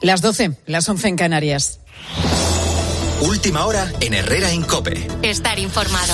Las 12, las 11 en Canarias. Última hora en Herrera en COPE. Estar informado.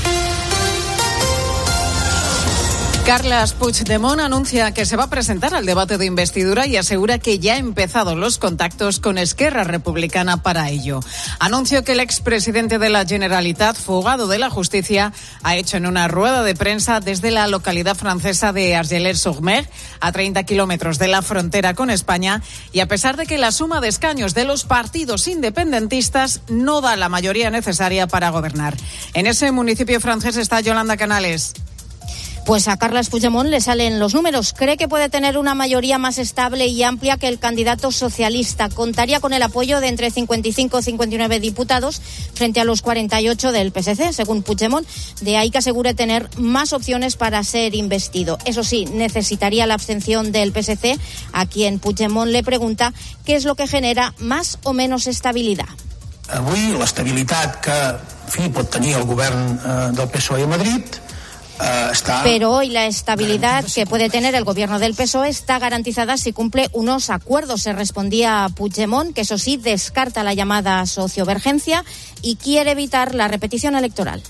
Carles Puigdemont anuncia que se va a presentar al debate de investidura y asegura que ya ha empezado los contactos con Esquerra Republicana para ello. Anuncio que el expresidente de la Generalitat, fugado de la justicia, ha hecho en una rueda de prensa desde la localidad francesa de Argelers-sur-Mer, a 30 kilómetros de la frontera con España, y a pesar de que la suma de escaños de los partidos independentistas no da la mayoría necesaria para gobernar. En ese municipio francés está Yolanda Canales. Pues a Carles Puigdemont le salen los números. Cree que puede tener una mayoría más estable y amplia que el candidato socialista. Contaría con el apoyo de entre 55 y 59 diputados frente a los 48 del PSC, según Puigdemont. De ahí que asegure tener más opciones para ser investido. Eso sí, necesitaría la abstención del PSC, a quien Puigdemont le pregunta qué es lo que genera más o menos estabilidad. Avui l'estabilitat que pot tenir el govern del PSOE a Madrid. Pero hoy la estabilidad que puede tener el gobierno del PSOE está garantizada si cumple unos acuerdos. Se respondía a Puigdemont, que eso sí descarta la llamada sociovergencia y quiere evitar la repetición electoral.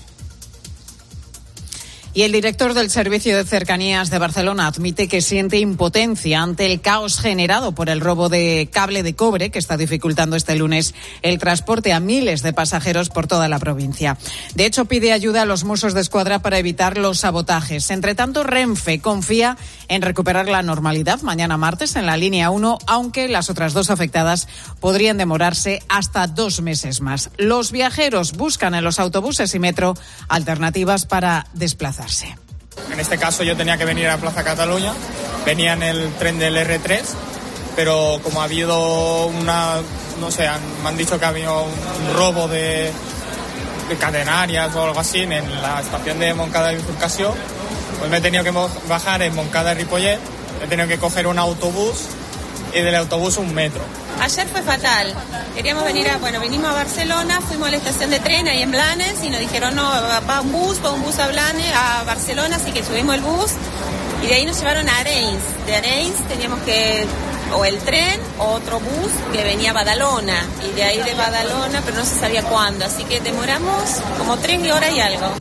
Y el director del Servicio de Cercanías de Barcelona admite que siente impotencia ante el caos generado por el robo de cable de cobre que está dificultando este lunes el transporte a miles de pasajeros por toda la provincia. De hecho, pide ayuda a los Mossos d'Esquadra para evitar los sabotajes. Entre tanto, Renfe confía en recuperar la normalidad mañana martes en la línea 1, aunque las otras dos afectadas podrían demorarse hasta 2 meses más. Los viajeros buscan en los autobuses y metro alternativas para desplazarse. En este caso yo tenía que venir a Plaza Cataluña, venía en el tren del R3, pero como ha habido me han dicho que ha habido un robo de cadenarias o algo así en la estación de Montcada de Bifurcación, pues me he tenido que bajar en Montcada de Ripollet, he tenido que coger un autobús y del autobús un metro. Ayer fue fatal. Queríamos venimos a Barcelona, fuimos a la estación de tren ahí en Blanes y nos dijeron no, va un bus a Blanes, a Barcelona, así que subimos el bus y de ahí nos llevaron a Arenys. De Arenys teníamos que o el tren o otro bus que venía a Badalona y de ahí de Badalona, pero no se sabía cuándo, así que demoramos como 3 horas y algo.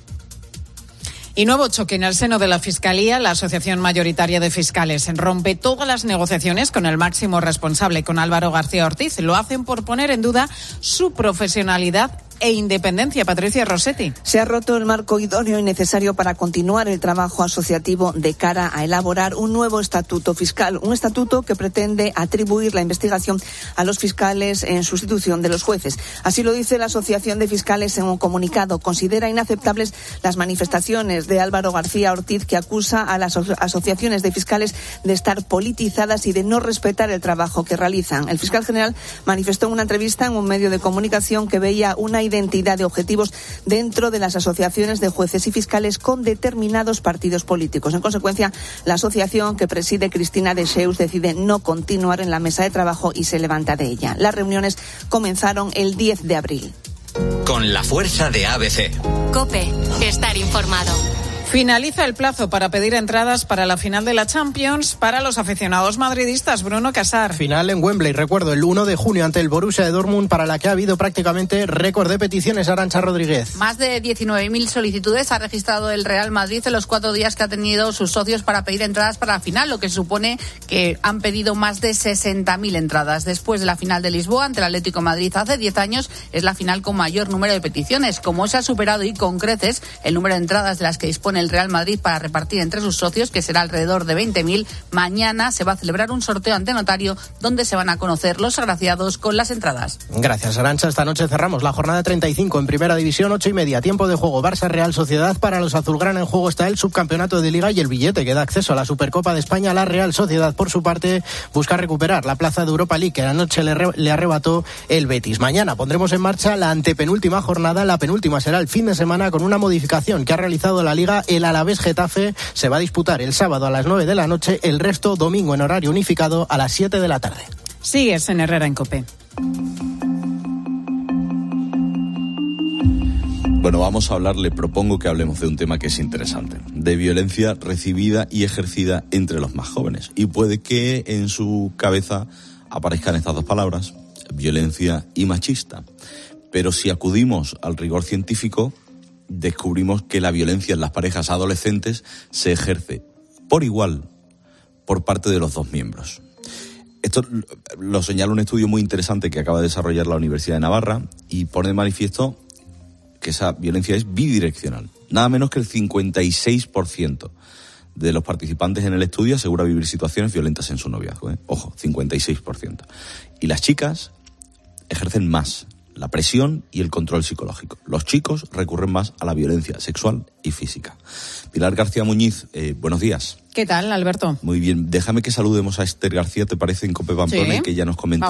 Y nuevo choque en el seno de la Fiscalía. La Asociación Mayoritaria de Fiscales rompe todas las negociaciones con el máximo responsable, con Álvaro García Ortiz. Lo hacen por poner en duda su profesionalidad e independencia. Patricia Rossetti. Se ha roto el marco idóneo y necesario para continuar el trabajo asociativo de cara a elaborar un nuevo estatuto fiscal. Un estatuto que pretende atribuir la investigación a los fiscales en sustitución de los jueces. Así lo dice la Asociación de Fiscales en un comunicado. Considera inaceptables las manifestaciones de Álvaro García Ortiz, que acusa a las asociaciones de fiscales de estar politizadas y de no respetar el trabajo que realizan. El fiscal general manifestó en una entrevista en un medio de comunicación que veía una identidad de objetivos dentro de las asociaciones de jueces y fiscales con determinados partidos políticos. En consecuencia, la asociación que preside Cristina Dexeus decide no continuar en la mesa de trabajo y se levanta de ella. Las reuniones comenzaron el 10 de abril. Con la fuerza de ABC. COPE. Estar informado. Finaliza el plazo para pedir entradas para la final de la Champions para los aficionados madridistas. Bruno Casar. Final en Wembley, recuerdo, el 1 de junio ante el Borussia de Dortmund, para la que ha habido prácticamente récord de peticiones. Arantxa Rodríguez. Más de 19.000 solicitudes ha registrado el Real Madrid en los 4 días que ha tenido sus socios para pedir entradas para la final, lo que supone que han pedido más de 60.000 entradas. Después de la final de Lisboa ante el Atlético de Madrid hace 10 años, es la final con mayor número de peticiones. Como se ha superado y con creces el número de entradas de las que dispone el Real Madrid para repartir entre sus socios, que será alrededor de 20.000, mañana se va a celebrar un sorteo ante notario donde se van a conocer los agraciados con las entradas. Gracias, Arantxa. Esta noche cerramos la jornada 35 en Primera División, 8:30, tiempo de juego Barça Real Sociedad. Para los azulgrana en juego está el subcampeonato de Liga y el billete que da acceso a la Supercopa de España. La Real Sociedad, por su parte, busca recuperar la plaza de Europa League que anoche le arrebató el Betis. Mañana pondremos en marcha la antepenúltima jornada. La penúltima será el fin de semana con una modificación que ha realizado la Liga. El Alavés Getafe se va a disputar el sábado a las 9 de la noche, el resto domingo en horario unificado a las 7 de la tarde. Sigues en Herrera en COPE. Bueno, vamos a hablar, le propongo que hablemos de un tema que es interesante, de violencia recibida y ejercida entre los más jóvenes. Y puede que en su cabeza aparezcan estas dos palabras, violencia y machista. Pero si acudimos al rigor científico, descubrimos que la violencia en las parejas adolescentes se ejerce por igual por parte de los dos miembros. Esto lo señala un estudio muy interesante que acaba de desarrollar la Universidad de Navarra y pone de manifiesto que esa violencia es bidireccional. Nada menos que el 56% de los participantes en el estudio asegura vivir situaciones violentas en su noviazgo. Ojo, 56%. Y las chicas ejercen más la presión y el control psicológico. Los chicos recurren más a la violencia sexual y física. Pilar García Muñiz, buenos días. ¿Qué tal, Alberto? Muy bien. Déjame que saludemos a Esther García, ¿te parece? En COPE Pamplona, y que ya nos comente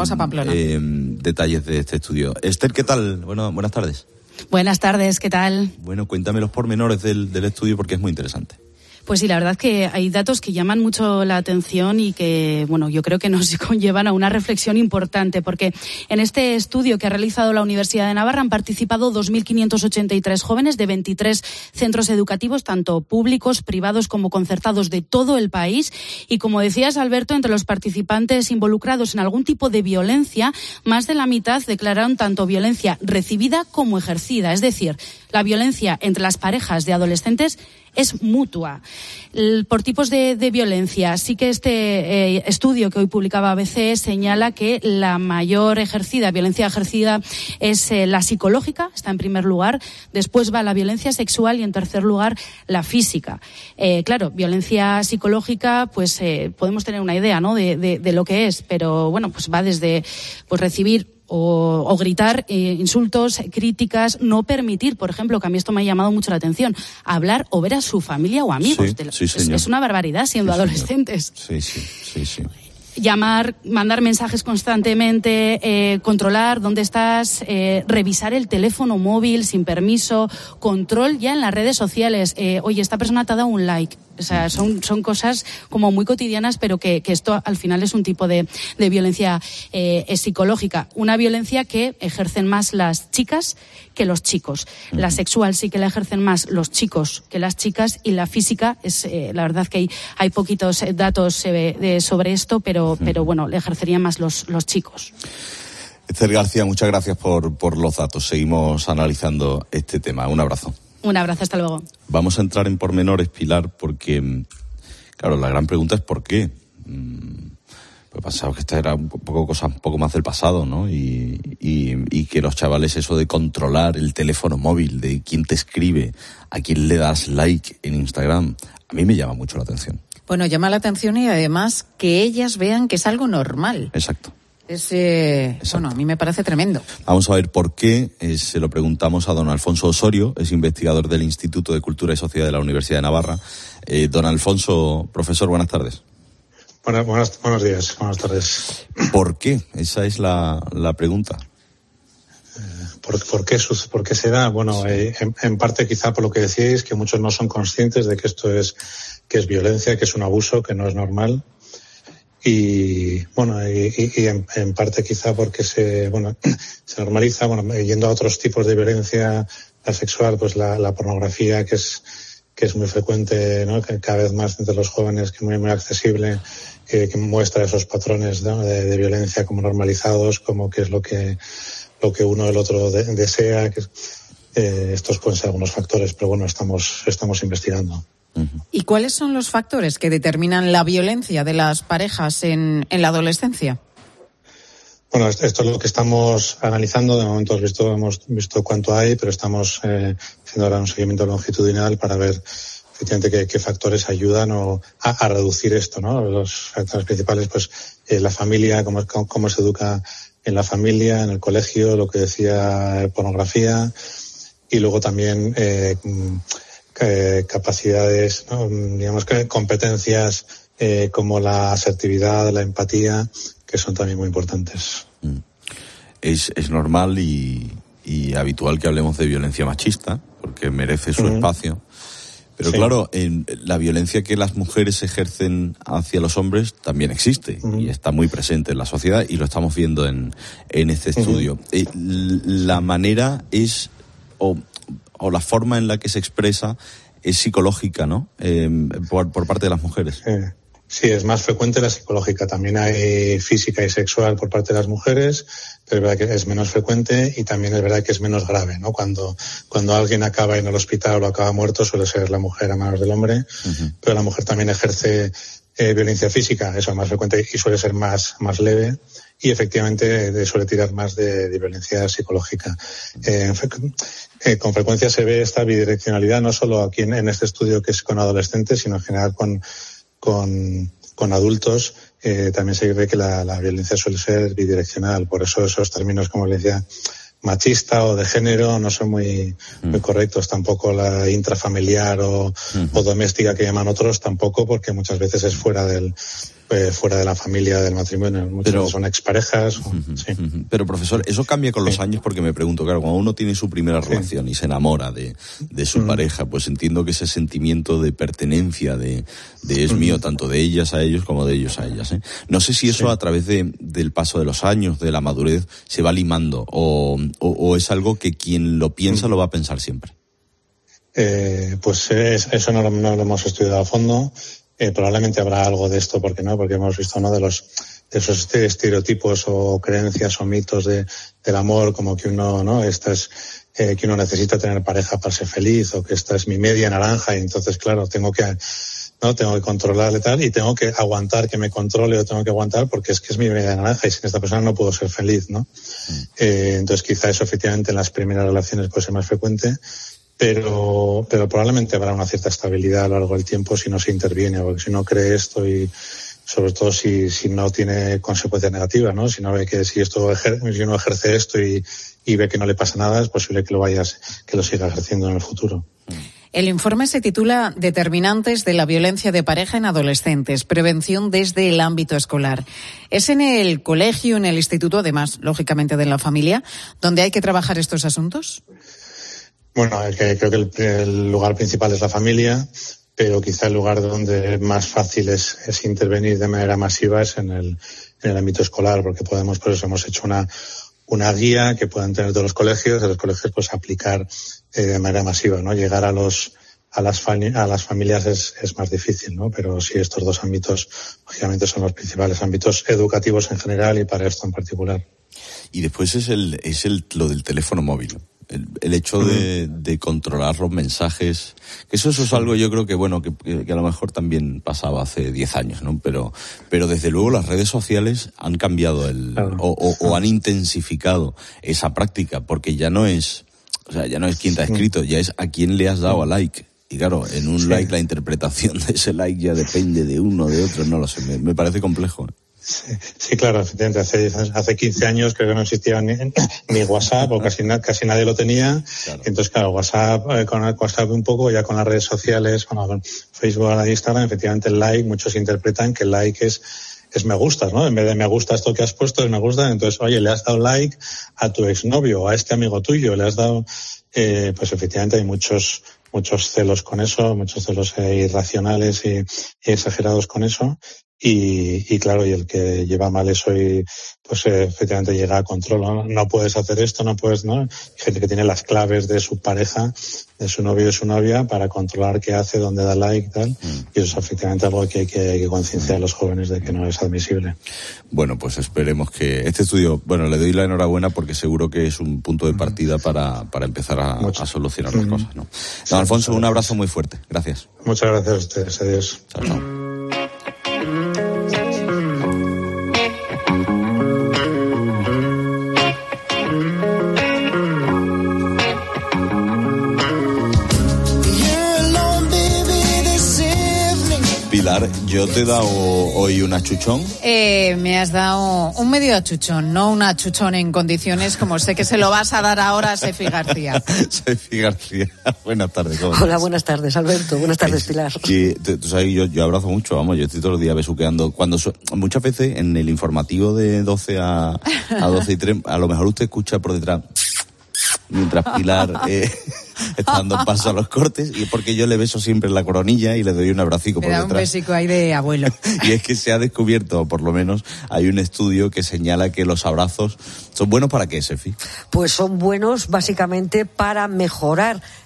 detalles de este estudio. Esther, ¿qué tal? Bueno, buenas tardes. Buenas tardes, ¿qué tal? Bueno, cuéntame los pormenores del estudio porque es muy interesante. Pues sí, la verdad que hay datos que llaman mucho la atención y que, bueno, yo creo que nos conllevan a una reflexión importante, porque en este estudio que ha realizado la Universidad de Navarra han participado 2.583 jóvenes de 23 centros educativos, tanto públicos, privados como concertados de todo el país. Y como decías, Alberto, entre los participantes involucrados en algún tipo de violencia, más de la mitad declararon tanto violencia recibida como ejercida. Es decir, la violencia entre las parejas de adolescentes es mutua. Por tipos de violencia, sí que este estudio que hoy publicaba ABC señala que la mayor violencia ejercida es la psicológica, está en primer lugar, después va la violencia sexual y en tercer lugar la física. Claro, violencia psicológica, pues podemos tener una idea, ¿no?, de lo que es, pero bueno, pues va desde pues recibir o gritar insultos, críticas, no permitir, por ejemplo, que a mí esto me ha llamado mucho la atención, hablar o ver a su familia o amigos. Sí, es una barbaridad siendo adolescentes. Sí. Llamar, mandar mensajes constantemente, controlar dónde estás, revisar el teléfono móvil sin permiso, control ya en las redes sociales. Oye, esta persona te ha dado un like. O sea, son cosas como muy cotidianas, pero que esto al final es un tipo de violencia psicológica. Una violencia que ejercen más las chicas que los chicos. La sexual sí que la ejercen más los chicos que las chicas, y la física es la verdad que hay poquitos datos sobre esto, pero bueno, le ejercerían más los chicos. Esther García, muchas gracias por los datos. Seguimos analizando este tema. Un abrazo. Un abrazo, hasta luego. Vamos a entrar en pormenores, Pilar, porque, claro, la gran pregunta es ¿por qué? Pues pensaba que esta era un poco más del pasado, ¿no? Y que los chavales, eso de controlar el teléfono móvil, de quién te escribe, a quién le das like en Instagram, a mí me llama mucho la atención. Bueno, llama la atención y además que ellas vean que es algo normal. Exacto. Bueno, a mí me parece tremendo. Vamos a ver por qué. Se lo preguntamos a don Alfonso Osorio, es investigador del Instituto de Cultura y Sociedad de la Universidad de Navarra. Don Alfonso, profesor, buenas tardes. Buenos días, buenas tardes. ¿Por qué? Esa es la pregunta. ¿Por qué se da? Bueno, en parte quizá por lo que decíais, que muchos no son conscientes de que esto es violencia, que es un abuso, que no es normal. Y bueno, y en parte quizá porque se normaliza, yendo a otros tipos de violencia, la sexual, pues la pornografía, que es muy frecuente, ¿no?, que cada vez más entre los jóvenes, que es muy accesible, que muestra esos patrones, ¿no?, de violencia como normalizados, como que es lo que uno del otro desea, que estos pueden ser algunos factores, pero bueno, estamos investigando. ¿Y cuáles son los factores que determinan la violencia de las parejas en la adolescencia? Bueno, esto es lo que estamos analizando. De momento hemos visto cuánto hay, pero estamos haciendo ahora un seguimiento longitudinal para ver efectivamente qué factores ayudan a reducir esto, ¿no? Los factores principales, pues la familia, cómo se educa en la familia, en el colegio, lo que decía, pornografía, y luego también capacidades, ¿no?, digamos que competencias como la asertividad, la empatía, que son también muy importantes. Es normal y habitual que hablemos de violencia machista, porque merece su espacio. Pero sí, claro, la violencia que las mujeres ejercen hacia los hombres también existe y está muy presente en la sociedad, y lo estamos viendo en este estudio. La manera es, o la forma en la que se expresa es psicológica, ¿no? Por parte de las mujeres. Sí, es más frecuente la psicológica. También hay física y sexual por parte de las mujeres, pero es verdad que es menos frecuente y también es verdad que es menos grave, ¿no? Cuando alguien acaba en el hospital o acaba muerto, suele ser la mujer a manos del hombre, pero la mujer también ejerce violencia física, eso es más frecuente y suele ser más leve, y efectivamente suele tirar más de violencia psicológica. Con frecuencia se ve esta bidireccionalidad, no solo aquí en este estudio que es con adolescentes, sino en general con adultos. También se ve que la violencia suele ser bidireccional, por eso esos términos como violencia machista o de género no son muy correctos, tampoco la intrafamiliar o doméstica que llaman otros, tampoco, porque muchas veces es fuera de la familia, del matrimonio, muchas veces son exparejas. Sí. Pero profesor, eso cambia con los años, porque me pregunto, claro, cuando uno tiene su primera relación y se enamora de su pareja, pues entiendo que ese sentimiento de pertenencia, de es mío, tanto de ellas a ellos como de ellos a ellas, ¿eh? No sé si eso a través del paso de los años, de la madurez, se va limando o es algo que quien lo piensa lo va a pensar siempre. Pues eso no lo hemos estudiado a fondo. Probablemente habrá algo de esto, ¿por qué no? Porque hemos visto uno de esos estereotipos o creencias o mitos del amor, como que uno, ¿no? Que uno necesita tener pareja para ser feliz, o que esta es mi media naranja, y entonces, claro, tengo que controlarle tal, y tengo que aguantar que me controle, o tengo que aguantar porque es que es mi media naranja y sin esta persona no puedo ser feliz, ¿no? Entonces quizá eso efectivamente en las primeras relaciones puede ser más frecuente, pero probablemente habrá una cierta estabilidad a lo largo del tiempo si no se interviene, porque si no cree esto, y sobre todo si no tiene consecuencias negativas, ¿no? Si no ve que si uno ejerce esto y ve que no le pasa nada, es posible que lo siga ejerciendo en el futuro. El informe se titula Determinantes de la violencia de pareja en adolescentes, prevención desde el ámbito escolar. Es en el colegio, en el instituto, además, lógicamente, de la familia, donde hay que trabajar estos asuntos. Bueno, creo que el lugar principal es la familia, pero quizá el lugar donde más fácil es intervenir de manera masiva es en el ámbito escolar, porque por eso hemos hecho una guía que puedan tener todos los colegios, de los colegios pues aplicar de manera masiva, ¿no? Llegar a las familias es más difícil, ¿no? Pero sí, estos dos ámbitos lógicamente son los principales ámbitos educativos en general y para esto en particular. Y después es lo del teléfono móvil. El hecho de controlar los mensajes, que eso es algo, yo creo que bueno, que a lo mejor también pasaba hace 10 años, ¿no? Pero desde luego las redes sociales han cambiado o han intensificado esa práctica, porque ya no es quién te ha escrito, ya es a quién le has dado a like. Y claro, en un like la interpretación de ese like ya depende de uno o de otro, no lo sé, me parece complejo. Sí, claro, efectivamente. Hace 15 años creo que no existía ni WhatsApp, o casi nadie lo tenía. Claro. Entonces, claro, con WhatsApp un poco, ya con las redes sociales, con Facebook, Instagram, efectivamente el like, muchos interpretan que el like es me gustas, ¿no? En vez de me gusta esto que has puesto, es me gusta. Entonces, oye, le has dado like a tu exnovio, a este amigo tuyo, le has dado, pues efectivamente hay muchos celos con eso, muchos celos irracionales y exagerados con eso. Y claro, y el que lleva mal eso pues efectivamente llega a control, no puedes hacer esto, no puedes, ¿no? Hay gente que tiene las claves de su pareja, de su novio o su novia, para controlar qué hace, dónde da like y tal, y eso es efectivamente algo que hay que concienciar a los jóvenes de que no es admisible. Bueno, pues esperemos que este estudio, bueno, le doy la enhorabuena porque seguro que es un punto de partida para empezar a solucionar las cosas, ¿no? Don Alfonso, un abrazo muy fuerte, gracias. Muchas gracias a ustedes, adiós. Chao, chao. Pilar, yo te he dado hoy un achuchón. Me has dado un medio achuchón, no un achuchón en condiciones, como sé que se lo vas a dar ahora a Sefi García. Sefi García, buenas tardes. ¿Cómo Hola, estás? Buenas tardes, Alberto. Buenas tardes, Pilar. Sí, tú sabes, yo abrazo mucho, vamos, yo estoy todos los días besuqueando. Muchas veces en el informativo de 12 a 12 y 3, a lo mejor usted escucha por detrás, mientras Pilar está dando paso a los cortes, y es porque yo le beso siempre en la coronilla y le doy un abracico por detrás. Me da un besico ahí de abuelo. Y es que se ha descubierto, o por lo menos hay un estudio que señala que los abrazos son buenos. ¿Para qué, Sefi? Pues son buenos básicamente para mejorar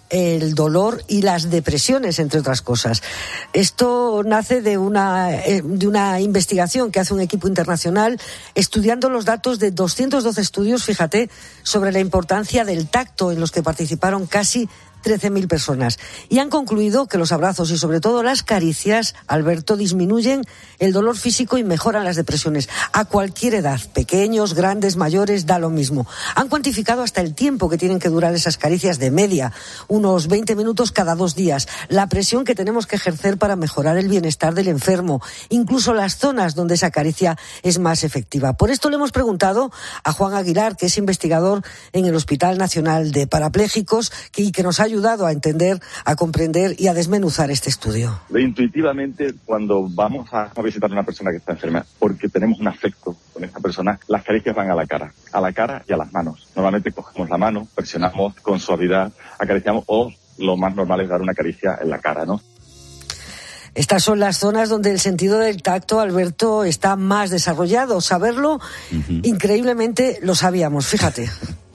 el dolor y las depresiones, entre otras cosas. Esto nace de una investigación que hace un equipo internacional estudiando los datos de 212 estudios, fíjate, sobre la importancia del tacto, en los que participaron casi 13.000 personas. Y han concluido que los abrazos y sobre todo las caricias, Alberto, disminuyen el dolor físico y mejoran las depresiones. A cualquier edad, pequeños, grandes, mayores, da lo mismo. Han cuantificado hasta el tiempo que tienen que durar esas caricias de media, unos 20 minutos cada 2 días. La presión que tenemos que ejercer para mejorar el bienestar del enfermo, incluso las zonas donde esa caricia es más efectiva. Por esto le hemos preguntado a Juan Aguilar, que es investigador en el Hospital Nacional de Parapléjicos y que nos ha ayudado a entender, a comprender y a desmenuzar este estudio. Intuitivamente, cuando vamos a visitar a una persona que está enferma, porque tenemos un afecto con esa persona, las caricias van a la cara y a las manos. Normalmente cogemos la mano, presionamos con suavidad, acariciamos, o lo más normal es dar una caricia en la cara, ¿no? Estas son las zonas donde el sentido del tacto, Alberto, está más desarrollado. Saberlo, increíblemente, lo sabíamos, fíjate.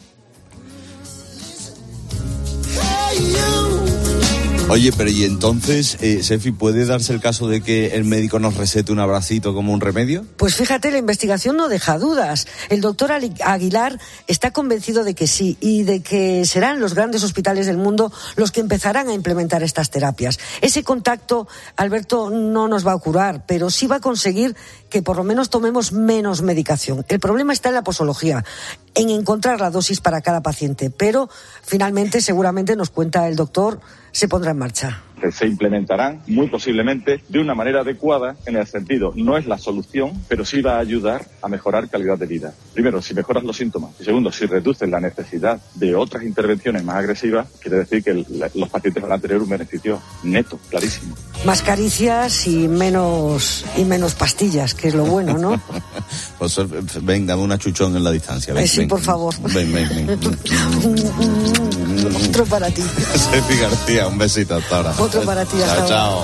Oye, pero ¿y entonces, Sefi, puede darse el caso de que el médico nos recete un abracito como un remedio? Pues fíjate, la investigación no deja dudas. El doctor Aguilar está convencido de que sí y de que serán los grandes hospitales del mundo los que empezarán a implementar estas terapias. Ese contacto, Alberto, no nos va a curar, pero sí va a conseguir que por lo menos tomemos menos medicación. El problema está en la posología, en encontrar la dosis para cada paciente, pero finalmente, seguramente, nos cuenta el doctor, se pondrá en marcha. Se implementarán muy posiblemente de una manera adecuada, en el sentido, no es la solución, pero sí va a ayudar a mejorar calidad de vida. Primero, si mejoras los síntomas, y segundo, si reduces la necesidad de otras intervenciones más agresivas, quiere decir que los pacientes van a tener un beneficio neto, clarísimo. Más caricias y menos pastillas, que es lo bueno, ¿no? Pues ven, dame una chuchón en la distancia. Ven, sí, ven, por favor. Ven. Otro para ti. Sefi García, un besito hasta ahora. Otro para ti. Chao, chao.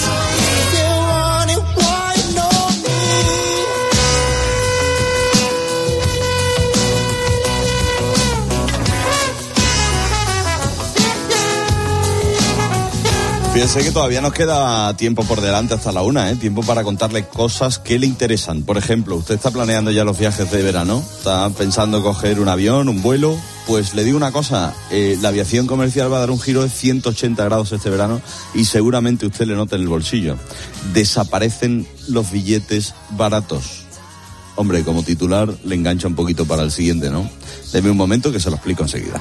Fíjense que todavía nos queda tiempo por delante hasta la 1, tiempo para contarle cosas que le interesan. Por ejemplo, usted está planeando ya los viajes de verano, está pensando coger un avión, un vuelo. Pues le digo una cosa, la aviación comercial va a dar un giro de 180 grados este verano y seguramente usted le note en el bolsillo. Desaparecen los billetes baratos. Hombre, como titular le engancha un poquito para el siguiente, ¿no? Deme un momento que se lo explico enseguida.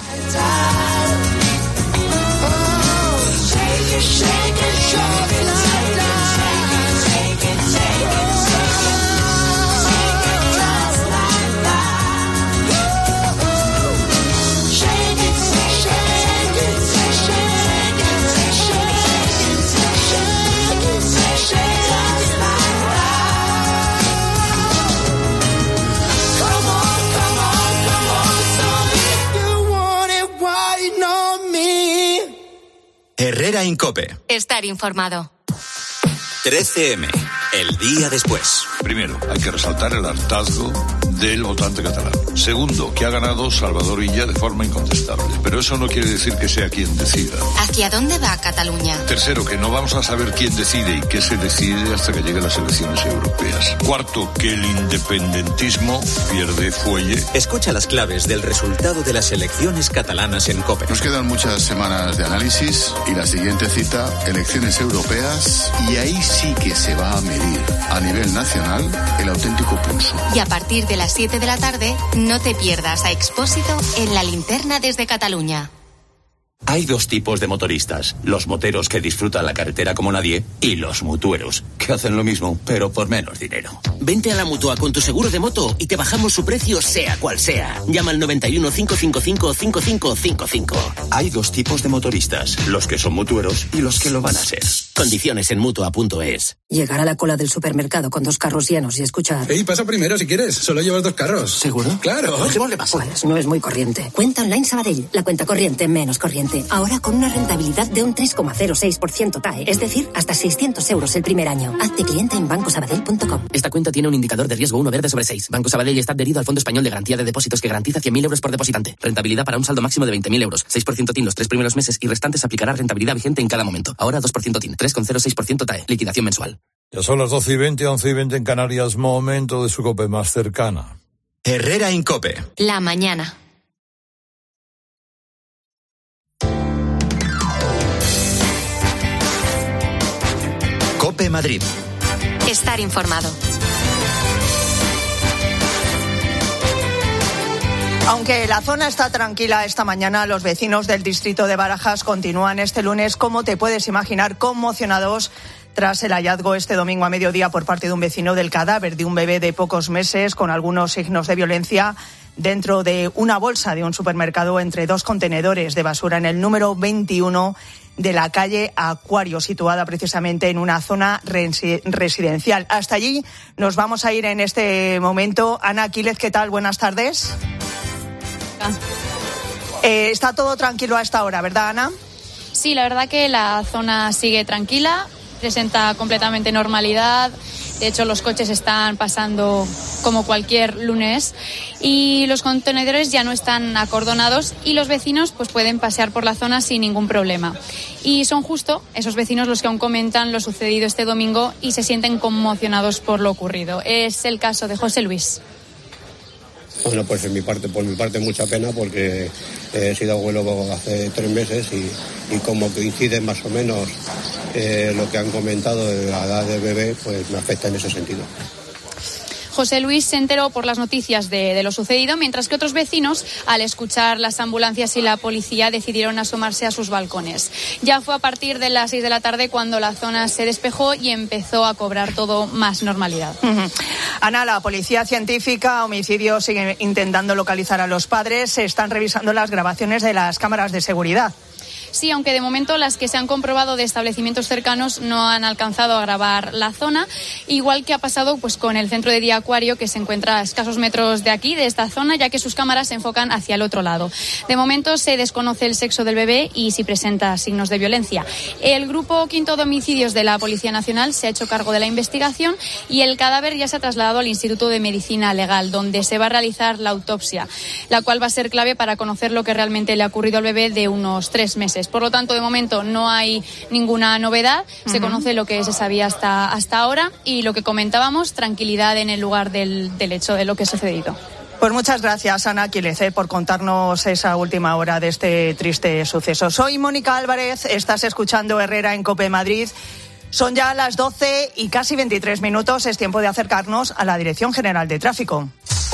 Herrera en COPE. Estar informado. 13M, el día después. Primero, hay que resaltar el hartazgo del votante catalán. Segundo, que ha ganado Salvador Illa de forma incontestable. Pero eso no quiere decir que sea quien decida. ¿Hacia dónde va Cataluña? Tercero, que no vamos a saber quién decide y qué se decide hasta que lleguen las elecciones europeas. Cuarto, que el independentismo pierde fuelle. Escucha las claves del resultado de las elecciones catalanas en COPE. Nos quedan muchas semanas de análisis y la siguiente cita, elecciones europeas, y ahí sí que se va a medir a nivel nacional el auténtico pulso. Y a partir de las 7 de la tarde, no te pierdas a Expósito en La Linterna desde Cataluña. Hay dos tipos de motoristas, los moteros que disfrutan la carretera como nadie y los mutueros, que hacen lo mismo, pero por menos dinero. Vente a la Mutua con tu seguro de moto y te bajamos su precio sea cual sea. Llama al 91 555 5555. Hay dos tipos de motoristas, los que son mutueros y los que lo van a ser. Condiciones en Mutua.es. Llegar a la cola del supermercado con 2 carros llenos y escuchar... Ey, pasa primero si quieres. Solo llevas 2 carros. ¿Seguro? ¡Claro! Démosle paso. Pues no es muy corriente. Cuenta Online Sabadell. La cuenta corriente menos corriente. Ahora con una rentabilidad de un 3,06% TAE. Es decir, hasta 600 euros el primer año. Hazte cliente en bancosabadell.com. Esta cuenta tiene un indicador de riesgo 1 verde sobre 6. Banco Sabadell está adherido al Fondo Español de Garantía de Depósitos que garantiza 100.000 euros por depositante. Rentabilidad para un saldo máximo de 20.000 euros. 6% TIN los 3 primeros meses y restantes aplicará rentabilidad vigente en cada momento. Ahora 2% TIN. 3,06% TAE. Liquidación mensual. Ya son las 12:20, 11:20 en Canarias. Momento de su COPE más cercana. Herrera Incope. La mañana. COPE Madrid. Estar informado. Aunque la zona está tranquila esta mañana, los vecinos del distrito de Barajas continúan este lunes, como te puedes imaginar, conmocionados tras el hallazgo este domingo a mediodía por parte de un vecino del cadáver de un bebé de pocos meses con algunos signos de violencia dentro de una bolsa de un supermercado entre 2 contenedores de basura en el número 21 de la calle Acuario, situada precisamente en una zona residencial. Hasta allí nos vamos a ir en este momento. Ana Quílez, ¿qué tal? Buenas tardes. Está todo tranquilo a esta hora, ¿verdad, Ana? Sí, la verdad que la zona sigue tranquila, presenta completamente normalidad. De hecho, los coches están pasando como cualquier lunes y los contenedores ya no están acordonados y los vecinos pues pueden pasear por la zona sin ningún problema. Y son justo esos vecinos los que aún comentan lo sucedido este domingo y se sienten conmocionados por lo ocurrido. Es el caso de José Luis. Bueno, pues por mi parte mucha pena porque he sido abuelo hace 3 meses y como coincide más o menos lo que han comentado de la edad del bebé, pues me afecta en ese sentido. José Luis se enteró por las noticias de lo sucedido, mientras que otros vecinos, al escuchar las ambulancias y la policía, decidieron asomarse a sus balcones. Ya fue a partir de las 6 de la tarde cuando la zona se despejó y empezó a cobrar todo más normalidad. Ana, la policía científica, homicidios, sigue intentando localizar a los padres. Se están revisando las grabaciones de las cámaras de seguridad. Sí, aunque de momento las que se han comprobado de establecimientos cercanos no han alcanzado a grabar la zona, igual que ha pasado pues con el centro de día Acuario, que se encuentra a escasos metros de aquí, de esta zona, ya que sus cámaras se enfocan hacia el otro lado. De momento se desconoce el sexo del bebé y si presenta signos de violencia. El grupo 5 de homicidios de la Policía Nacional se ha hecho cargo de la investigación y el cadáver ya se ha trasladado al Instituto de Medicina Legal, donde se va a realizar la autopsia, la cual va a ser clave para conocer lo que realmente le ha ocurrido al bebé de unos 3 meses. Por lo tanto, de momento no hay ninguna novedad. Se conoce lo que se sabía hasta ahora y lo que comentábamos, tranquilidad en el lugar del hecho, de lo que ha sucedido. Pues muchas gracias, Ana Quílez, por contarnos esa última hora de este triste suceso. Soy Mónica Álvarez, estás escuchando Herrera en COPE Madrid. Son ya las 12 y casi 23 minutos. Es tiempo de acercarnos a la Dirección General de Tráfico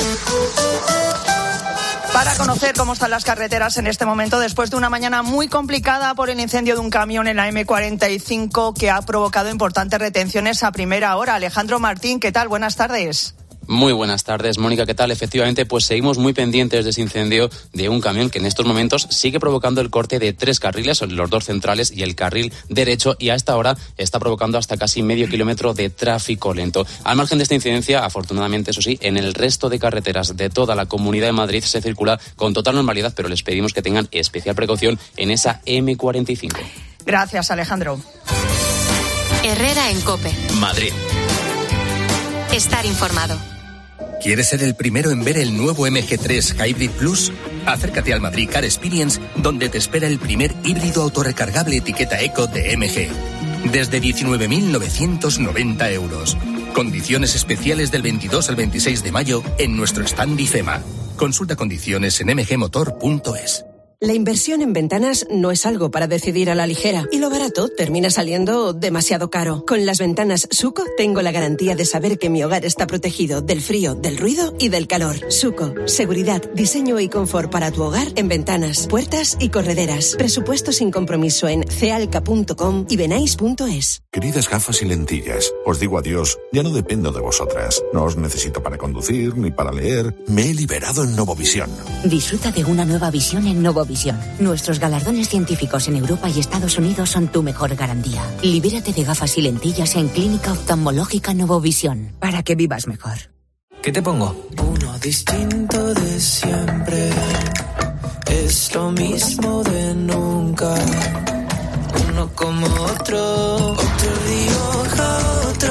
para conocer cómo están las carreteras en este momento después de una mañana muy complicada por el incendio de un camión en la M45 que ha provocado importantes retenciones a primera hora. Alejandro Martín, ¿qué tal? Buenas tardes. Muy buenas tardes, Mónica, ¿qué tal? Efectivamente, pues seguimos muy pendientes de ese incendio de un camión que en estos momentos sigue provocando el corte de 3 carriles, los 2 centrales y el carril derecho, y a esta hora está provocando hasta casi medio kilómetro de tráfico lento. Al margen de esta incidencia, afortunadamente, eso sí, en el resto de carreteras de toda la Comunidad de Madrid se circula con total normalidad, pero les pedimos que tengan especial precaución en esa M45. Gracias, Alejandro. Herrera en COPE. Madrid. Estar informado. ¿Quieres ser el primero en ver el nuevo MG3 Hybrid Plus? Acércate al Madrid Car Experience, donde te espera el primer híbrido autorrecargable etiqueta Eco de MG. Desde 19.990 euros. Condiciones especiales del 22 al 26 de mayo en nuestro stand IFEMA. Consulta condiciones en mgmotor.es. La inversión en ventanas no es algo para decidir a la ligera y lo barato termina saliendo demasiado caro. Con las ventanas Suco tengo la garantía de saber que mi hogar está protegido del frío, del ruido y del calor. Suco, seguridad, diseño y confort para tu hogar en ventanas, puertas y correderas. Presupuesto sin compromiso en cealca.com y benais.es. Queridas gafas y lentillas, os digo adiós, ya no dependo de vosotras. No os necesito para conducir ni para leer. Me he liberado en Novovisión. Disfruta de una nueva visión en Novovisión. Novovisión. Nuestros galardones científicos en Europa y Estados Unidos son tu mejor garantía. Libérate de gafas y lentillas en Clínica Oftalmológica Novovisión, para que vivas mejor. ¿Qué te pongo? Uno distinto de siempre. Es lo mismo de nunca. Uno como otro. Otro Rioja,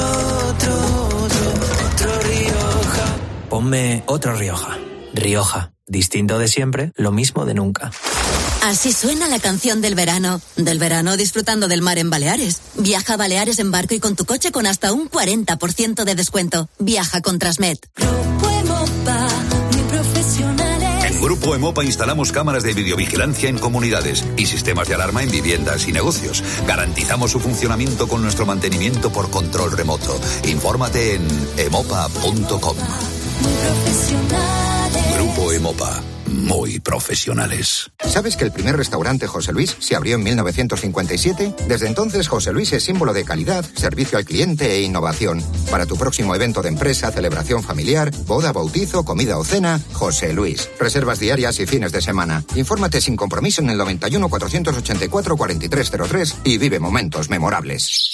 otro Rioja. Ponme otro Rioja. Rioja. Distinto de siempre, lo mismo de nunca. Así suena la canción del verano. Del verano disfrutando del mar en Baleares. Viaja a Baleares en barco y con tu coche con hasta un 40% de descuento. Viaja con Transmet. Grupo Emopa, muy profesionales. En Grupo Emopa instalamos cámaras de videovigilancia en comunidades y sistemas de alarma en viviendas y negocios. Garantizamos su funcionamiento con nuestro mantenimiento por control remoto. Infórmate en emopa.com. Muy profesionales. Grupo Emopa. Muy profesionales. ¿Sabes que el primer restaurante José Luis se abrió en 1957? Desde entonces José Luis es símbolo de calidad, servicio al cliente e innovación. Para tu próximo evento de empresa, celebración familiar, boda, bautizo, comida o cena, José Luis. Reservas diarias y fines de semana. Infórmate sin compromiso en el 91 484 4303 y vive momentos memorables.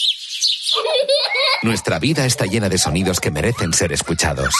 Nuestra vida está llena de sonidos que merecen ser escuchados.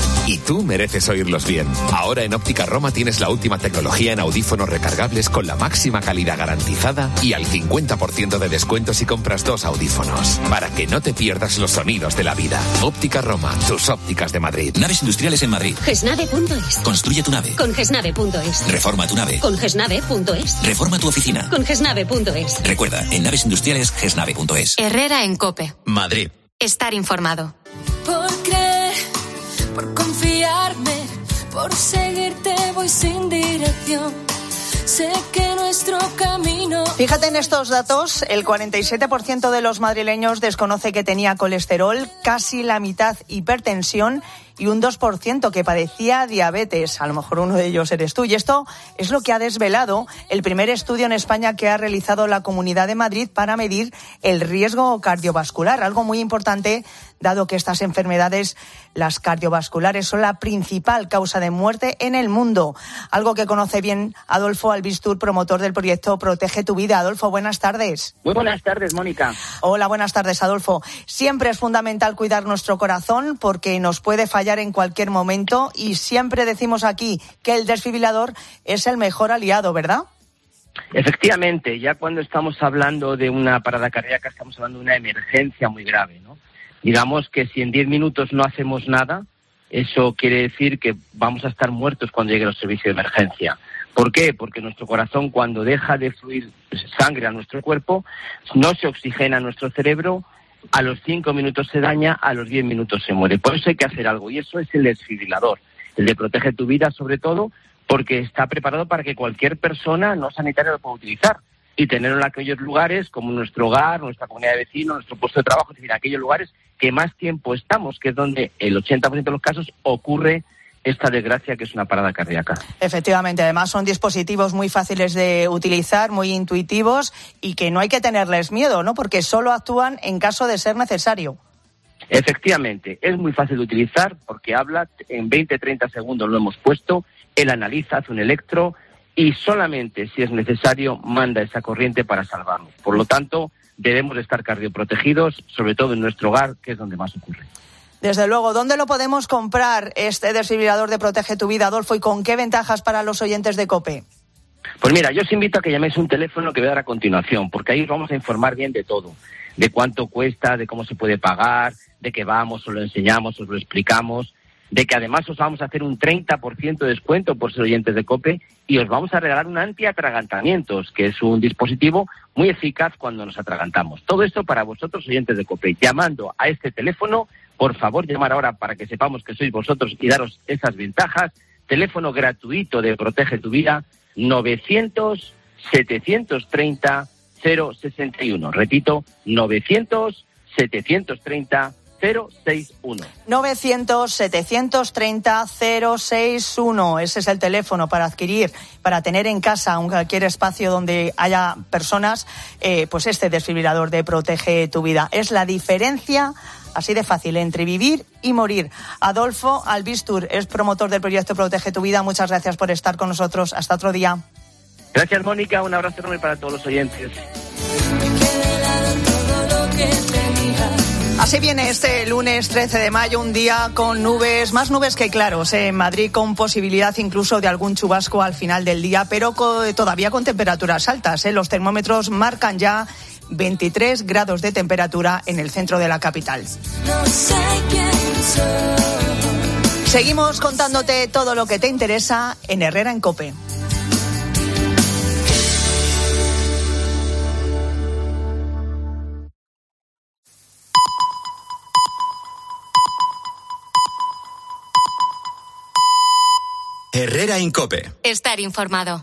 Y tú mereces oírlos bien. Ahora en Óptica Roma tienes la última tecnología en audífonos recargables con la máxima calidad garantizada y al 50% de descuento si compras 2 audífonos. Para que no te pierdas los sonidos de la vida. Óptica Roma, tus ópticas de Madrid. Naves industriales en Madrid. Gesnave.es. Construye tu nave. Con Gesnave.es. Reforma tu nave. Con Gesnave.es. Reforma tu oficina. Con Gesnave.es. Recuerda, en naves industriales, Gesnave.es. Herrera en COPE. Madrid. Estar informado. Por creer, por confiarme, por seguirte voy sin dirección. Sé que nuestro camino... Fíjate en estos datos, el 47% de los madrileños desconoce que tenía colesterol, casi la mitad hipertensión y un 2% que padecía diabetes. A lo mejor uno de ellos eres tú. Y esto es lo que ha desvelado el primer estudio en España que ha realizado la Comunidad de Madrid para medir el riesgo cardiovascular. Algo muy importante, dado que estas enfermedades, las cardiovasculares, son la principal causa de muerte en el mundo. Algo que conoce bien Adolfo Albistur, promotor del proyecto Protege tu Vida. Adolfo, buenas tardes. Muy buenas tardes, Mónica. Hola, buenas tardes, Adolfo. Siempre es fundamental cuidar nuestro corazón porque nos puede fallar en cualquier momento y siempre decimos aquí que el desfibrilador es el mejor aliado, ¿verdad? Efectivamente, ya cuando estamos hablando de una parada cardíaca estamos hablando de una emergencia muy grave, ¿no? Digamos que si en 10 minutos no hacemos nada, eso quiere decir que vamos a estar muertos cuando llegue el servicio de emergencia. ¿Por qué? Porque nuestro corazón, cuando deja de fluir sangre a nuestro cuerpo, no se oxigena nuestro cerebro, a los 5 minutos se daña, a los 10 minutos se muere. Por eso hay que hacer algo, y eso es el desfibrilador, el de Protege tu Vida, sobre todo, porque está preparado para que cualquier persona no sanitaria lo pueda utilizar y tenerlo en aquellos lugares como nuestro hogar, nuestra comunidad de vecinos, nuestro puesto de trabajo, es decir, aquellos lugares que más tiempo estamos, que es donde el 80% de los casos ocurre esta desgracia que es una parada cardíaca. Efectivamente, además son dispositivos muy fáciles de utilizar, muy intuitivos y que no hay que tenerles miedo, ¿no? Porque solo actúan en caso de ser necesario. Efectivamente, es muy fácil de utilizar porque habla, en 20-30 segundos lo hemos puesto, él analiza, hace un electro y solamente si es necesario manda esa corriente para salvarnos. Por lo tanto, debemos de estar cardioprotegidos, sobre todo en nuestro hogar, que es donde más ocurre. Desde luego, ¿dónde lo podemos comprar este desfibrilador de Protege tu Vida, Adolfo, y con qué ventajas para los oyentes de COPE? Pues mira, yo os invito a que llaméis un teléfono que voy a dar a continuación, porque ahí os vamos a informar bien de todo, de cuánto cuesta, de cómo se puede pagar, de qué vamos, os lo enseñamos, os lo explicamos, de que además os vamos a hacer un 30% de descuento por ser oyentes de COPE y os vamos a regalar un antiatragantamientos, que es un dispositivo muy eficaz cuando nos atragantamos. Todo esto para vosotros, oyentes de COPE, llamando a este teléfono. Por favor, llamar ahora para que sepamos que sois vosotros y daros esas ventajas. Teléfono gratuito de Protege tu Vida, 900-730-061. Repito, 900-730-061. 900-730-061. Ese es el teléfono para adquirir, para tener en casa, en cualquier espacio donde haya personas, pues este desfibrilador de Protege tu Vida. Es la diferencia, así de fácil, entre vivir y morir. Adolfo Albistur es promotor del proyecto Protege tu Vida. Muchas gracias por estar con nosotros. Hasta otro día. Gracias, Mónica. Un abrazo enorme para todos los oyentes. Así viene este lunes 13 de mayo, un día con nubes, más nubes que claros, en Madrid, con posibilidad incluso de algún chubasco al final del día, pero todavía con temperaturas altas. Los termómetros marcan ya 23 grados de temperatura en el centro de la capital. Seguimos contándote todo lo que te interesa en Herrera en COPE. Herrera en COPE. Estar informado.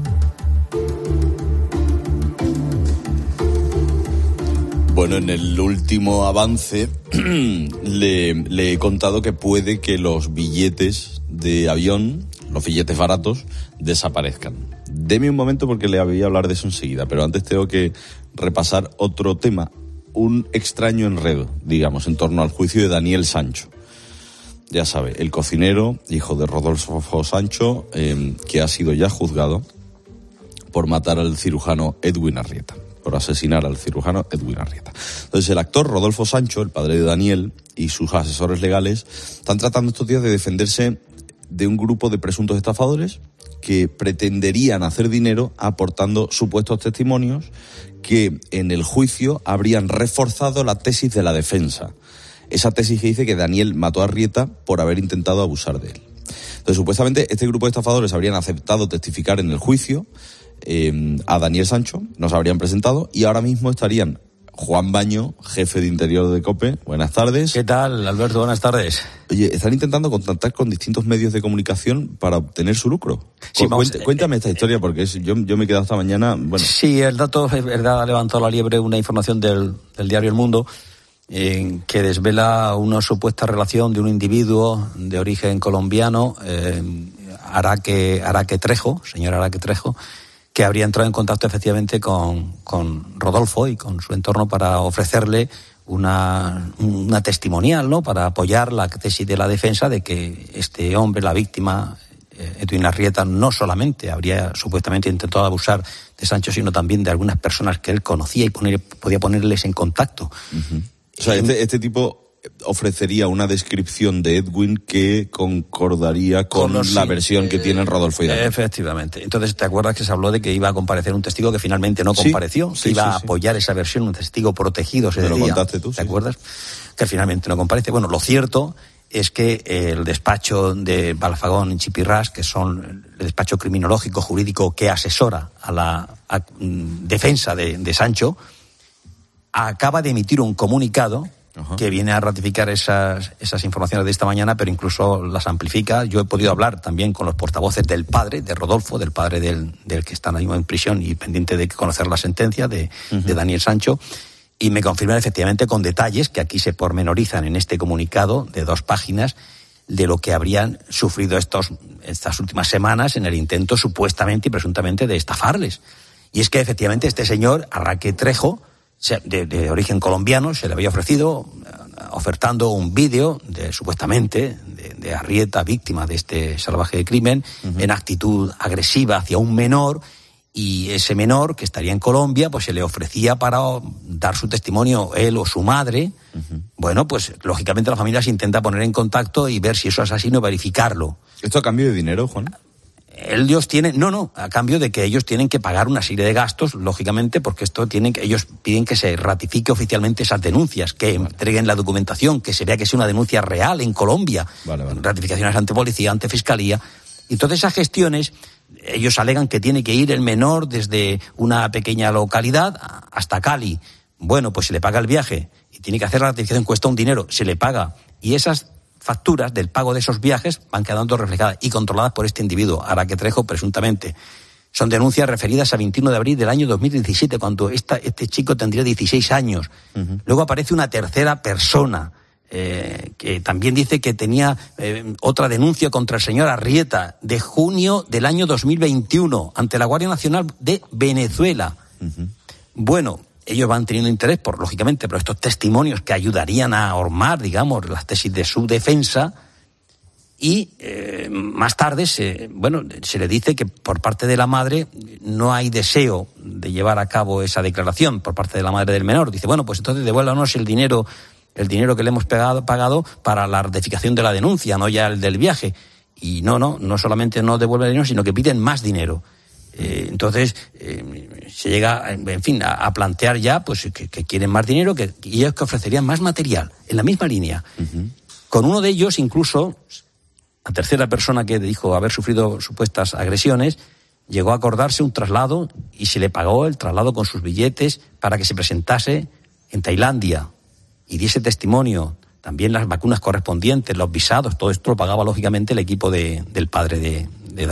Bueno, en el último avance le he contado que puede que los billetes de avión, los billetes baratos, desaparezcan. Deme un momento porque le voy a hablar de eso enseguida, pero antes tengo que repasar otro tema, un extraño enredo, digamos, en torno al juicio de Daniel Sancho. Ya sabe, el cocinero, hijo de Rodolfo Sancho, que ha sido ya juzgado por matar al cirujano Edwin Arrieta, por asesinar al cirujano Edwin Arrieta. Entonces, el actor Rodolfo Sancho, el padre de Daniel, y sus asesores legales están tratando estos días de defenderse de un grupo de presuntos estafadores que pretenderían hacer dinero aportando supuestos testimonios que en el juicio habrían reforzado la tesis de la defensa. Esa tesis que dice que Daniel mató a Arrieta por haber intentado abusar de él. Entonces, supuestamente, este grupo de estafadores habrían aceptado testificar en el juicio a Daniel Sancho, nos habrían presentado, y ahora mismo estarían Juan Baño, jefe de Interior de COPE. Buenas tardes. ¿Qué tal, Alberto? Buenas tardes. Oye, están intentando contactar con distintos medios de comunicación para obtener su lucro. Sí, cuéntame esta historia, porque yo me he quedado hasta mañana. Bueno. Sí, el dato es verdad, ha levantado la liebre una información del diario El Mundo, que desvela una supuesta relación de un individuo de origen colombiano, Araque Trejo, señor Araque Trejo, que habría entrado en contacto efectivamente con Rodolfo y con su entorno para ofrecerle una testimonial, ¿no?, para apoyar la tesis de la defensa de que este hombre, la víctima, Edwin Arrieta, no solamente habría supuestamente intentado abusar de Sancho, sino también de algunas personas que él conocía y podía ponerles en contacto. Uh-huh. O sea, este tipo ofrecería una descripción de Edwin que concordaría con la versión que tienen Rodolfo y Daniel. Efectivamente. Entonces, ¿te acuerdas que se habló de que iba a comparecer un testigo que finalmente no compareció? Sí, iba a apoyar esa versión, un testigo protegido, se decía. Me lo contaste tú, ¿Te acuerdas? Que finalmente no comparece. Bueno, lo cierto es que el despacho de Balfagón y Chipirrás, que son el despacho criminológico jurídico que asesora a la defensa de Sancho, acaba de emitir un comunicado que viene a ratificar esas informaciones de esta mañana, pero incluso las amplifica. Yo he podido hablar también con los portavoces del padre, de Rodolfo, del padre del que está ahora mismo en prisión y pendiente de conocer la sentencia de Daniel Sancho, y me confirman efectivamente con detalles que aquí se pormenorizan en este comunicado de 2 páginas de lo que habrían sufrido estas últimas semanas en el intento supuestamente y presuntamente de estafarles. Y es que efectivamente este señor, Araque Trejo, de origen colombiano, se le había ofrecido ofertando un vídeo supuestamente de Arrieta, víctima de este salvaje crimen, en actitud agresiva hacia un menor, y ese menor que estaría en Colombia pues se le ofrecía para dar su testimonio, él o su madre. Bueno, pues lógicamente la familia se intenta poner en contacto y ver si eso es así, no verificarlo. ¿Esto a cambio de dinero, Juan? Ellos tienen, a cambio de que ellos tienen que pagar una serie de gastos, lógicamente, porque ellos piden que se ratifique oficialmente esas denuncias, que entreguen la documentación, que se vea que es una denuncia real en Colombia, ratificaciones ante policía, ante fiscalía, y todas esas gestiones. Ellos alegan que tiene que ir el menor desde una pequeña localidad hasta Cali. Bueno, pues se le paga el viaje y tiene que hacer la ratificación, cuesta un dinero, se le paga, y esas facturas del pago de esos viajes van quedando reflejadas y controladas por este individuo, Araque Trejo, presuntamente. Son denuncias referidas a 21 de abril del año 2017, cuando este chico tendría 16 años. Luego aparece una tercera persona que también dice que tenía otra denuncia contra el señor Arrieta de junio del año 2021 ante la Guardia Nacional de Venezuela. Bueno, ellos van teniendo interés, lógicamente, por estos testimonios que ayudarían a armar, digamos, las tesis de su defensa. Y más tarde se le dice que por parte de la madre no hay deseo de llevar a cabo esa declaración por parte de la madre del menor. Dice, bueno, pues entonces devuélvanos el dinero que le hemos pagado para la ratificación de la denuncia, no ya el del viaje. Y no solamente no devuelven el dinero, sino que piden más dinero. Entonces se llega, en fin, a plantear ya pues que quieren más dinero y ellos que ofrecerían más material, en la misma línea. Uh-huh. Con uno de ellos, incluso, la tercera persona que dijo haber sufrido supuestas agresiones, llegó a acordarse un traslado y se le pagó el traslado con sus billetes para que se presentase en Tailandia y diese testimonio. También las vacunas correspondientes, los visados, todo esto lo pagaba lógicamente el equipo del padre de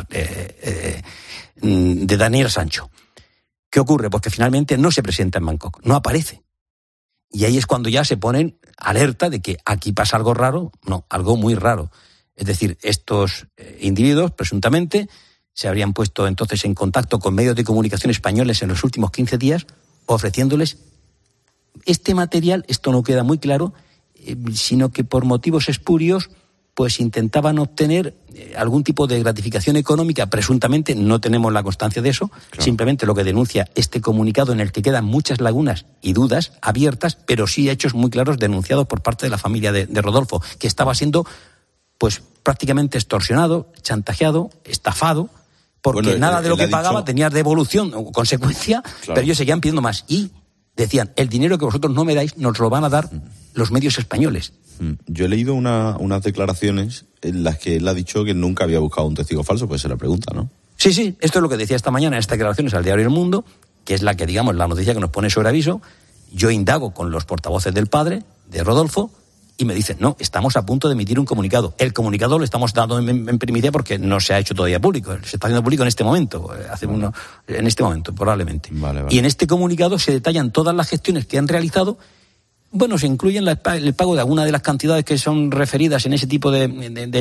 Daniel Sancho. ¿Qué ocurre? Pues que finalmente no se presenta en Bangkok, no aparece. Y ahí es cuando ya se ponen alerta de que aquí pasa algo raro, algo muy raro. Es decir, estos individuos, presuntamente, se habrían puesto entonces en contacto con medios de comunicación españoles en los últimos 15 días, ofreciéndoles este material, esto no queda muy claro, sino que por motivos espurios pues intentaban obtener algún tipo de gratificación económica, presuntamente, no tenemos la constancia de eso, claro. Simplemente lo que denuncia este comunicado en el que quedan muchas lagunas y dudas abiertas, pero sí hechos muy claros denunciados por parte de la familia de Rodolfo, que estaba siendo pues prácticamente extorsionado, chantajeado, estafado, porque nada de lo que pagaba tenía devolución o consecuencia, claro. Pero ellos seguían pidiendo más y decían, el dinero que vosotros no me dais nos lo van a dar los medios españoles. Yo he leído unas declaraciones en las que él ha dicho que nunca había buscado un testigo falso, pues se la pregunta, ¿no? Sí, esto es lo que decía esta mañana en estas declaraciones al diario El Mundo, que es la que, digamos, la noticia que nos pone sobre aviso. Yo indago con los portavoces del padre, de Rodolfo, y me dicen, no, estamos a punto de emitir un comunicado. El comunicado lo estamos dando en primicia porque no se ha hecho todavía público. Se está haciendo público en este momento, en este momento, probablemente. Vale. Y en este comunicado se detallan todas las gestiones que han realizado. Bueno, se incluyen el pago de alguna de las cantidades que son referidas en ese tipo de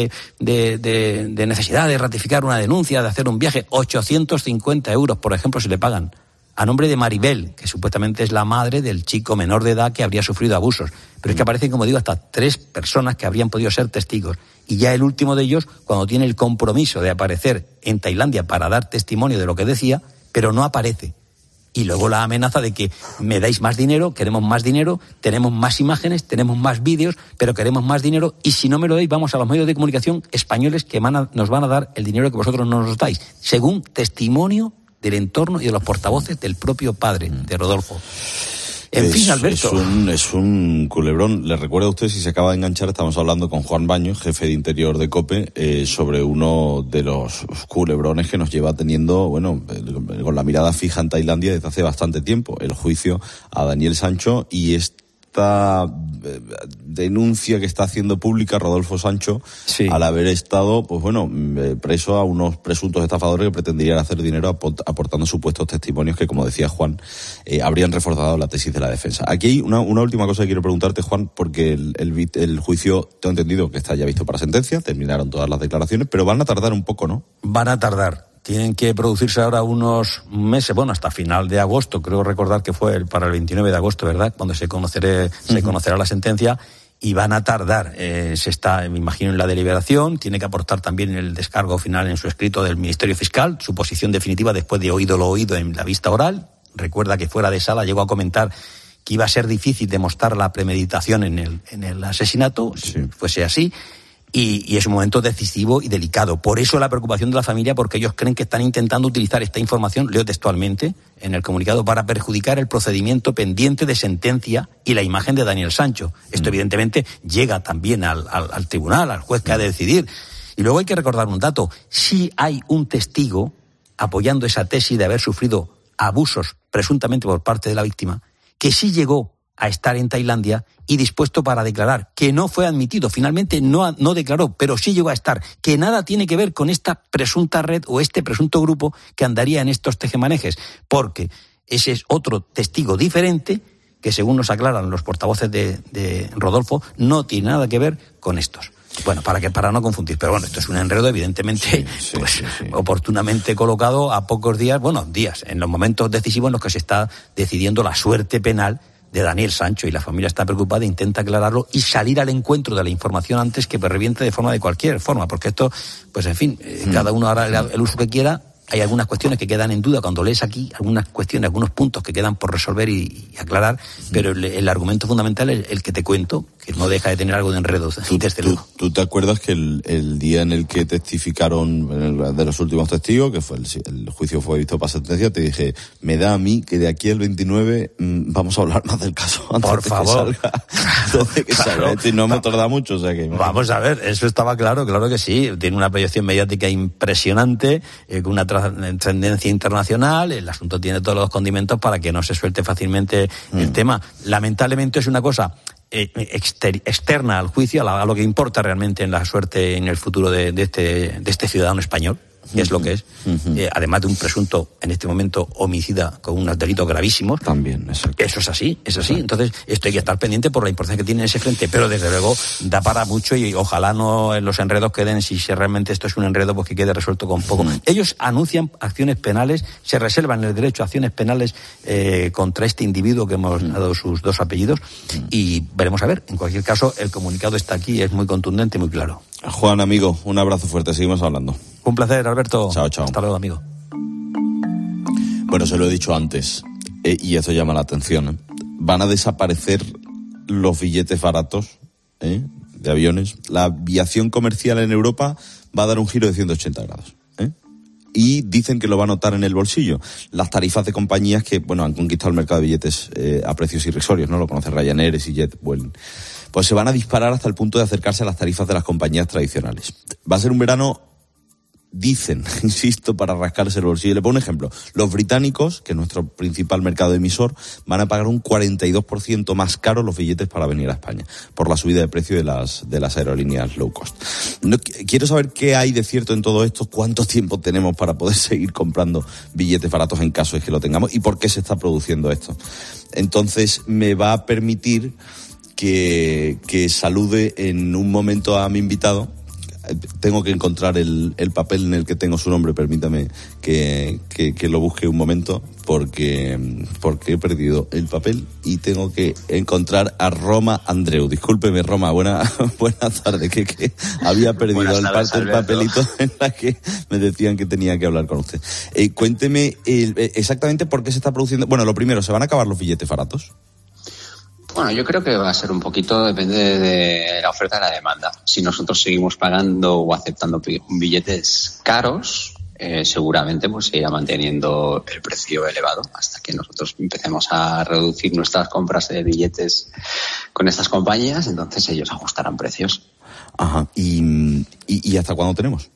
necesidad de ratificar una denuncia, de hacer un viaje. 850 euros, por ejemplo, se le pagan a nombre de Maribel, que supuestamente es la madre del chico menor de edad que habría sufrido abusos. Pero es que aparecen, como digo, hasta 3 personas que habrían podido ser testigos. Y ya el último de ellos, cuando tiene el compromiso de aparecer en Tailandia para dar testimonio de lo que decía, pero no aparece. Y luego la amenaza de que me dais más dinero, queremos más dinero, tenemos más imágenes, tenemos más vídeos, pero queremos más dinero, y si no me lo dais, vamos a los medios de comunicación españoles que nos van a dar el dinero que vosotros no nos dais, según testimonio del entorno y de los portavoces del propio padre de Rodolfo. En fin, Alberto. Es un culebrón. Le recuerdo a usted, si se acaba de enganchar, estamos hablando con Juan Baños, jefe de Interior de COPE, sobre uno de los culebrones que nos lleva teniendo, con la mirada fija en Tailandia desde hace bastante tiempo. El juicio a Daniel Sancho y esta denuncia que está haciendo pública Rodolfo Sancho, sí, al haber estado, preso a unos presuntos estafadores que pretendían hacer dinero aportando supuestos testimonios que, como decía Juan, habrían reforzado la tesis de la defensa. Aquí hay una última cosa que quiero preguntarte, Juan, porque el juicio, tengo entendido que está ya visto para sentencia, terminaron todas las declaraciones, pero van a tardar un poco, ¿no? Van a tardar. Tienen que producirse ahora unos meses, hasta final de agosto, creo recordar que fue para el 29 de agosto, ¿verdad?, cuando se conocerá la sentencia, y van a tardar. Se está, me imagino, en la deliberación, tiene que aportar también el descargo final en su escrito del Ministerio Fiscal, su posición definitiva después de oído lo oído en la vista oral. Recuerda que fuera de sala llegó a comentar que iba a ser difícil demostrar la premeditación en el asesinato, sí, si fuese así. Y es un momento decisivo y delicado. Por eso la preocupación de la familia, porque ellos creen que están intentando utilizar esta información, leo textualmente en el comunicado, para perjudicar el procedimiento pendiente de sentencia y la imagen de Daniel Sancho. Esto evidentemente llega también al tribunal, al juez que ha de decidir. Y luego hay que recordar un dato. Sí hay un testigo apoyando esa tesis de haber sufrido abusos presuntamente por parte de la víctima, que sí llegó a estar en Tailandia y dispuesto para declarar, que no fue admitido, finalmente no declaró, pero sí llegó a estar, que nada tiene que ver con esta presunta red o este presunto grupo que andaría en estos tejemanejes, porque ese es otro testigo diferente que, según nos aclaran los portavoces de Rodolfo, no tiene nada que ver con estos. Para no confundir, pero esto es un enredo evidentemente oportunamente colocado a pocos días, en los momentos decisivos en los que se está decidiendo la suerte penal de Daniel Sancho, y la familia está preocupada, intenta aclararlo y salir al encuentro de la información antes que reviente de cualquier forma, porque esto, pues en fin, cada uno hará el uso que quiera. Hay algunas cuestiones que quedan en duda cuando lees aquí, algunos puntos que quedan por resolver y aclarar, pero el argumento fundamental es el que te cuento, que no deja de tener algo de enredo. ¿Tú te acuerdas que el día en el que testificaron de los últimos testigos, que fue el juicio fue visto para sentencia, te dije, me da a mí que de aquí al 29 vamos a hablar más del caso antes por favor, que salga. Y no me tarda mucho, o sea que... Vamos a ver, eso estaba claro que sí, tiene una proyección mediática impresionante, con una trascendencia internacional, el asunto tiene todos los condimentos para que no se suelte fácilmente el tema. Lamentablemente es una cosa externa al juicio, a lo que importa realmente en la suerte, en el futuro de este ciudadano español, que es lo que es, además de un presunto, en este momento, homicida con unos delitos gravísimos. También, exacto. Eso es así. Entonces, esto hay que estar pendiente por la importancia que tiene ese frente, pero desde luego da para mucho y ojalá no los enredos queden, si realmente esto es un enredo, pues que quede resuelto con poco. Ellos anuncian acciones penales, se reservan el derecho a acciones penales contra este individuo que hemos dado sus dos apellidos y veremos a ver. En cualquier caso, el comunicado está aquí, es muy contundente, muy claro. Juan, amigo, un abrazo fuerte, seguimos hablando. Un placer, Alberto. Chao. Hasta luego, amigo. Bueno, se lo he dicho antes, y esto llama la atención. Van a desaparecer los billetes baratos de aviones. La aviación comercial en Europa va a dar un giro de 180 grados. Y dicen que lo va a notar en el bolsillo. Las tarifas de compañías que, han conquistado el mercado de billetes a precios irrisorios, ¿no? Lo conoce Ryanair, EasyJet, pues se van a disparar hasta el punto de acercarse a las tarifas de las compañías tradicionales. Va a ser un verano, dicen, insisto, para rascarse el bolsillo. Le pongo un ejemplo. Los británicos, que es nuestro principal mercado emisor, van a pagar un 42% más caro los billetes para venir a España, por la subida de precio de las aerolíneas low cost. Quiero saber qué hay de cierto en todo esto, cuánto tiempo tenemos para poder seguir comprando billetes baratos en caso de que lo tengamos, y por qué se está produciendo esto. Entonces, me va a permitir que salude en un momento a mi invitado. Tengo que encontrar el papel en el que tengo su nombre, permítame que lo busque un momento, porque he perdido el papel y tengo que encontrar a Roma Andreu. Discúlpeme, Roma, buena tarde, que había perdido el papelito en la que me decían que tenía que hablar con usted. Cuénteme exactamente por qué se está produciendo. Bueno, lo primero, ¿se van a acabar los billetes baratos? Bueno, yo creo que va a ser un poquito, depende de la oferta y la demanda. Si nosotros seguimos pagando o aceptando billetes caros, seguramente pues se irá manteniendo el precio elevado hasta que nosotros empecemos a reducir nuestras compras de billetes con estas compañías, entonces ellos ajustarán precios. Ajá. ¿Y hasta cuándo tenemos?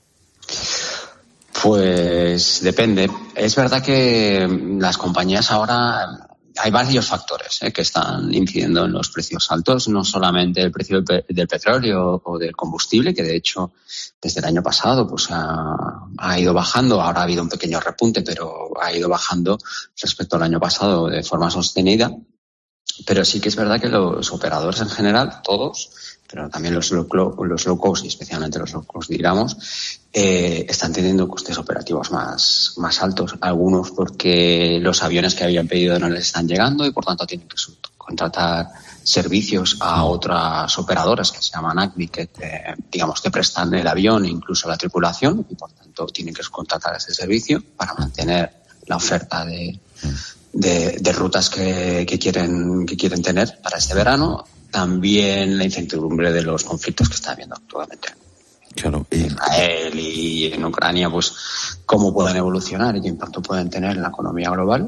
Pues depende. Es verdad que las compañías ahora... Hay varios factores que están incidiendo en los precios altos, no solamente el precio del petróleo o del combustible, que de hecho desde el año pasado pues ha ido bajando. Ahora ha habido un pequeño repunte, pero ha ido bajando respecto al año pasado de forma sostenida. Pero sí que es verdad que los operadores en general, todos, pero también los low cost y especialmente los low cost, digamos, están teniendo costes operativos más altos. Algunos porque los aviones que habían pedido no les están llegando y por tanto tienen que contratar servicios a otras operadoras que se llaman ACBI, que te prestan el avión e incluso la tripulación, y por tanto tienen que contratar ese servicio para mantener la oferta de rutas que quieren tener para este verano. También la incertidumbre de los conflictos que está habiendo actualmente. Claro. En Israel y en Ucrania, pues cómo pueden evolucionar y qué impacto pueden tener en la economía global.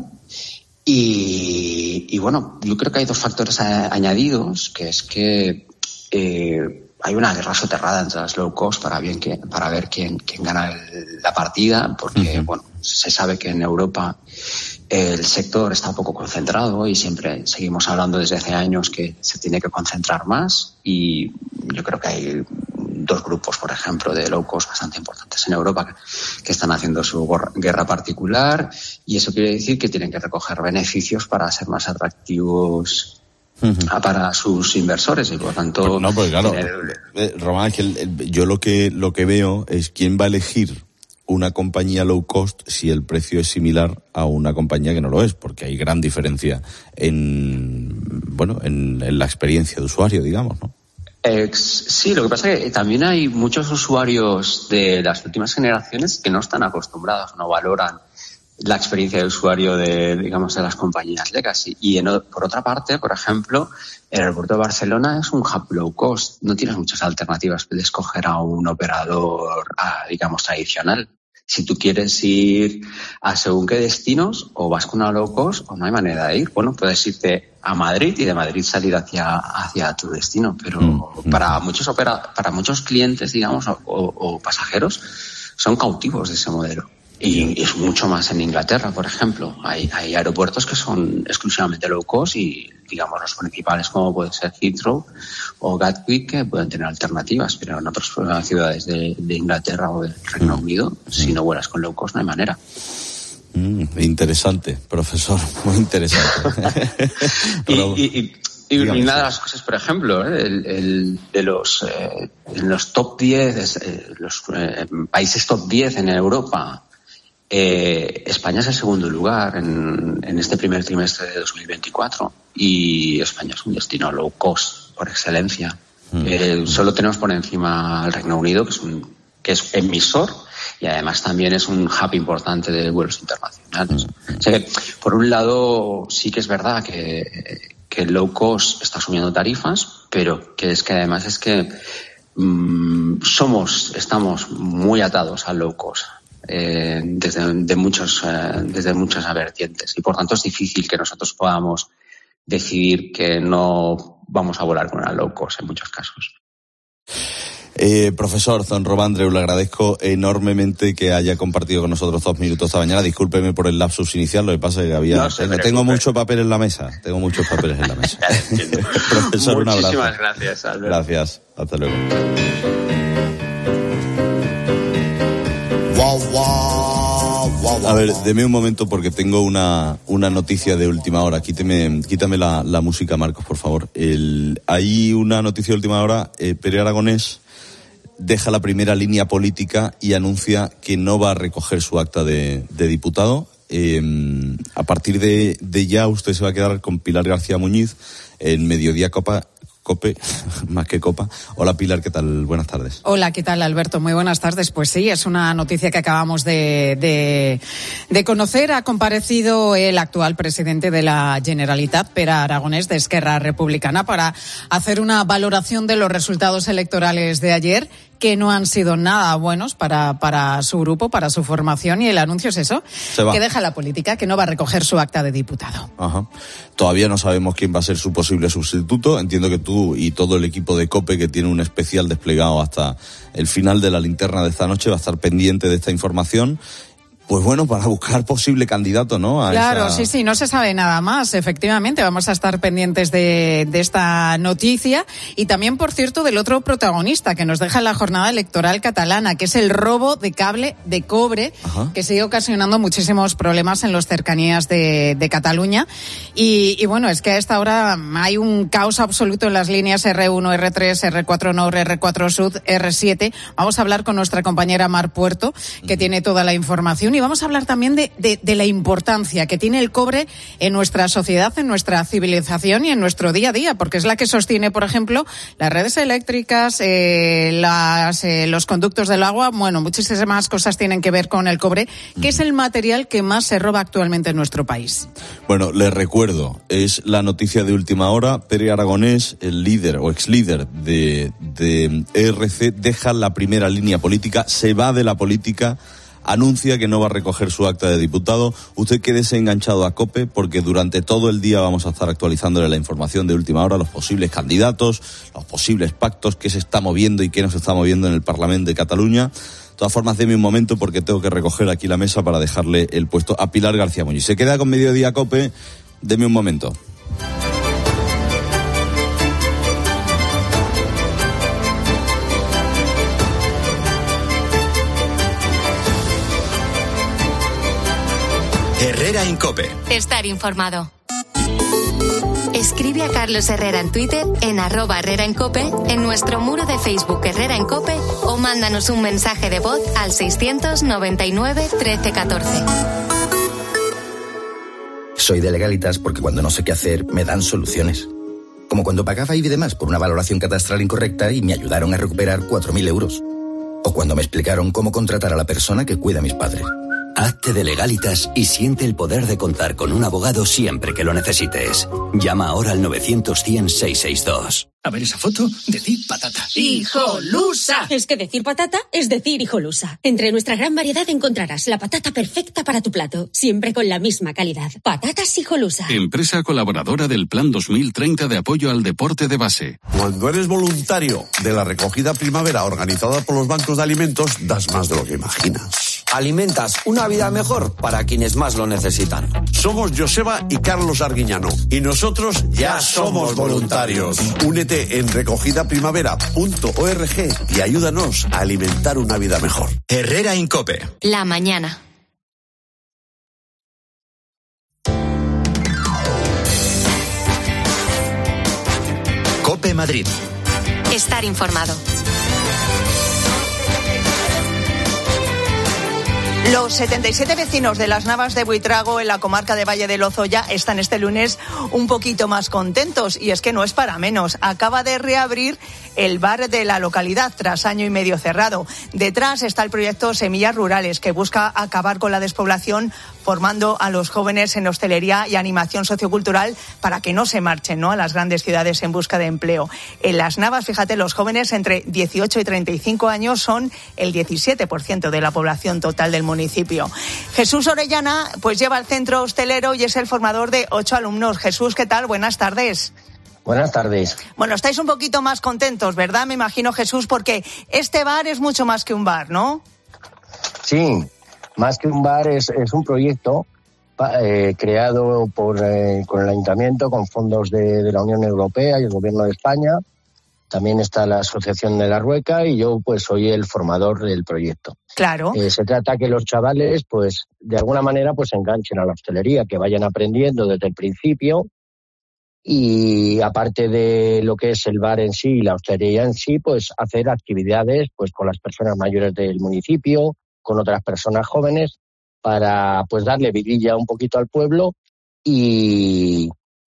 Y bueno, yo creo que hay dos factores añadidos, que es que hay una guerra soterrada entre las low cost para ver quién gana la partida, porque se sabe que en Europa el sector está un poco concentrado y siempre seguimos hablando desde hace años que se tiene que concentrar más, y yo creo que hay dos grupos, por ejemplo, de low cost bastante importantes en Europa que están haciendo su guerra particular, y eso quiere decir que tienen que recoger beneficios para ser más atractivos para sus inversores, y por tanto... No, pues claro, Román, es que yo lo que veo es quién va a elegir una compañía low cost si el precio es similar a una compañía que no lo es, porque hay gran diferencia en en la experiencia de usuario, digamos, ¿no? Sí, lo que pasa es que también hay muchos usuarios de las últimas generaciones que no están acostumbrados, no valoran la experiencia de usuario de las compañías legacy. Y por otra parte, por ejemplo, el aeropuerto de Barcelona es un hub low cost. No tienes muchas alternativas de escoger a un operador, tradicional. Si tú quieres ir a según qué destinos, o vas con una low cost o no hay manera de ir. Bueno, puedes irte a Madrid y de Madrid salir hacia tu destino. Pero para muchos clientes, o pasajeros, son cautivos de ese modelo. Y es mucho más en Inglaterra, por ejemplo. Hay aeropuertos que son exclusivamente low cost y, los principales, como puede ser Heathrow o Gatwick, que pueden tener alternativas, pero en otras ciudades de Inglaterra o del Reino Unido, si no vuelas con low cost, no hay manera. Interesante, profesor, muy interesante. Y una de las cosas, por ejemplo, en los top 10, los países top 10 en Europa, España es el segundo lugar en este primer trimestre de 2024 y España es un destino low cost por excelencia. Solo tenemos por encima al Reino Unido, que es emisor y además también es un hub importante de vuelos internacionales. O sea que, por un lado, sí que es verdad que el low cost está subiendo tarifas, pero que además estamos muy atados al low cost. Desde muchas vertientes y por tanto es difícil que nosotros podamos decidir que no vamos a volar con una low cost en muchos casos. Profesor Ton Romandreu, le agradezco enormemente que haya compartido con nosotros 2 minutos esta mañana. Discúlpeme por el lapsus inicial, lo que pasa es que tengo mucho papel en la mesa. Tengo muchos papeles en la mesa. Profesor, un abrazo. Muchísimas gracias, Albert. Gracias, hasta luego. A ver, deme un momento porque tengo una noticia de última hora. Quítame la música, Marcos, por favor. Hay una noticia de última hora. Pere Aragonés deja la primera línea política y anuncia que no va a recoger su acta de diputado. A partir de ya usted se va a quedar con Pilar García Muñiz en Mediodía Cope, más que Copa. Hola Pilar, ¿qué tal? Buenas tardes. Hola, ¿qué tal Alberto? Muy buenas tardes. Pues sí, es una noticia que acabamos de conocer. Ha comparecido el actual presidente de la Generalitat, Pere Aragonés, de Esquerra Republicana, para hacer una valoración de los resultados electorales de ayer, que no han sido nada buenos para su grupo, para su formación, y el anuncio es eso, que deja la política, que no va a recoger su acta de diputado. Ajá. Todavía no sabemos quién va a ser su posible sustituto. Entiendo que tú y todo el equipo de COPE, que tiene un especial desplegado hasta el final de la linterna de esta noche, va a estar pendiente de esta información. Pues bueno, para buscar posible candidato, ¿no? Claro, sí, no se sabe nada más, efectivamente. Vamos a estar pendientes de esta noticia y también, por cierto, del otro protagonista que nos deja la jornada electoral catalana, que es el robo de cable de cobre. Ajá. Que sigue ocasionando muchísimos problemas en las cercanías de Cataluña. Y bueno, es que a esta hora hay un caos absoluto en las líneas R1, R3, R4 Nord, R4 Sud, R7. Vamos a hablar con nuestra compañera Mar Puerto, que tiene toda la información. Y vamos a hablar también de la importancia que tiene el cobre en nuestra sociedad, en nuestra civilización y en nuestro día a día, porque es la que sostiene, por ejemplo, las redes eléctricas, los conductos del agua. Bueno, muchísimas cosas tienen que ver con el cobre, que es el material que más se roba actualmente en nuestro país. Bueno, les recuerdo, es la noticia de última hora. Pere Aragonés, el líder o exlíder de ERC, deja la primera línea política, se va de la política, anuncia que no va a recoger su acta de diputado. Usted quédese enganchado a COPE, porque durante todo el día vamos a estar actualizándole la información de última hora, los posibles candidatos, los posibles pactos, qué se está moviendo y qué no se está moviendo en el Parlamento de Cataluña. De todas formas, deme un momento porque tengo que recoger aquí la mesa para dejarle el puesto a Pilar García Muñiz. Se queda con Mediodía COPE, deme un momento. Herrera en COPE. Estar informado. Escribe a Carlos Herrera en Twitter, en @Herrera en COPE, en nuestro muro de Facebook Herrera en COPE, o mándanos un mensaje de voz al 699 13 14. Soy de Legalitas porque cuando no sé qué hacer me dan soluciones. Como cuando pagaba IBD+ por una valoración catastral incorrecta y me ayudaron a recuperar 4.000 euros. O cuando me explicaron cómo contratar a la persona que cuida a mis padres. Hazte de Legalitas y siente el poder de contar con un abogado siempre que lo necesites. Llama ahora al 900-100-662. A ver esa foto, decir patata. ¡Hijolusa! Es que decir patata es decir hijolusa. Entre nuestra gran variedad encontrarás la patata perfecta para tu plato, siempre con la misma calidad. Patatas Hijolusa. Empresa colaboradora del Plan 2030 de apoyo al deporte de base. Cuando eres voluntario de la recogida primavera organizada por los bancos de alimentos, das más de lo que imaginas. Alimentas una vida mejor para quienes más lo necesitan. Somos Joseba y Carlos Arguiñano y nosotros ya somos voluntarios. Únete en recogidaprimavera.org y ayúdanos a alimentar una vida mejor. Herrera Incope. La mañana. Cope Madrid. Estar informado. Los 77 vecinos de las Navas de Buitrago en la comarca de Valle de Lozoya están este lunes un poquito más contentos y es que no es para menos. Acaba de reabrir el bar de la localidad tras año y medio cerrado. Detrás está el proyecto Semillas Rurales que busca acabar con la despoblación formando a los jóvenes en hostelería y animación sociocultural para que no se marchen, ¿no?, a las grandes ciudades en busca de empleo. En las Navas, fíjate, los jóvenes entre 18 y 35 años son el 17% de la población total del municipio. Jesús Orellana pues lleva el centro hostelero y es el formador de 8 alumnos. Jesús, ¿qué tal? Buenas tardes. Buenas tardes. Bueno, estáis un poquito más contentos, ¿verdad? Me imagino, Jesús, porque este bar es mucho más que un bar, ¿no? Sí, más que un bar es un proyecto creado con el Ayuntamiento, con fondos de la Unión Europea y el Gobierno de España. También está la Asociación de la Rueca y yo pues soy el formador del proyecto. Claro. Se trata que los chavales pues de alguna manera pues se enganchen a la hostelería, que vayan aprendiendo desde el principio y aparte de lo que es el bar en sí y la hostelería en sí, pues hacer actividades pues con las personas mayores del municipio, con otras personas jóvenes para pues darle vidilla un poquito al pueblo y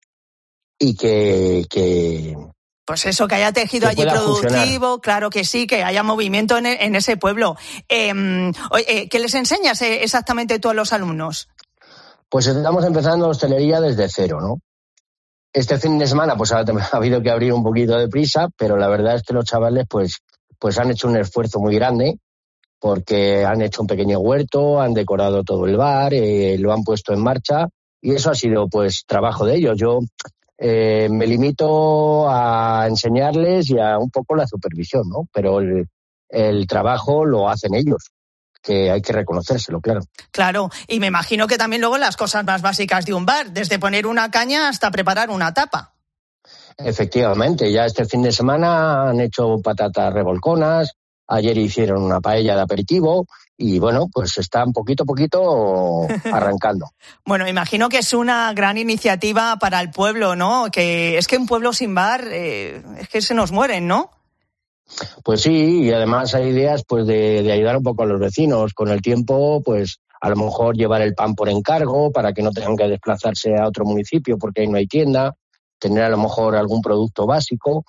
que pues eso, que haya tejido allí productivo, funcionar. Claro que sí, que haya movimiento en ese pueblo. ¿Qué les enseñas exactamente tú a los alumnos? Pues estamos empezando hostelería desde cero, ¿no? Este fin de semana pues ha habido que abrir un poquito de prisa, pero la verdad es que los chavales pues han hecho un esfuerzo muy grande porque han hecho un pequeño huerto, han decorado todo el bar, lo han puesto en marcha y eso ha sido pues trabajo de ellos. Yo me limito a enseñarles y a un poco la supervisión, ¿no? Pero el trabajo lo hacen ellos, que hay que reconocérselo, claro. Claro, y me imagino que también luego las cosas más básicas de un bar, desde poner una caña hasta preparar una tapa. Efectivamente, ya este fin de semana han hecho patatas revolconas, ayer hicieron una paella de aperitivo y bueno, pues están poquito a poquito arrancando. Bueno, imagino que es una gran iniciativa para el pueblo, ¿no? Que es que un pueblo sin bar es que se nos mueren, ¿no? Pues sí, y además hay ideas pues de ayudar un poco a los vecinos. Con el tiempo, pues a lo mejor llevar el pan por encargo para que no tengan que desplazarse a otro municipio porque ahí no hay tienda, tener a lo mejor algún producto básico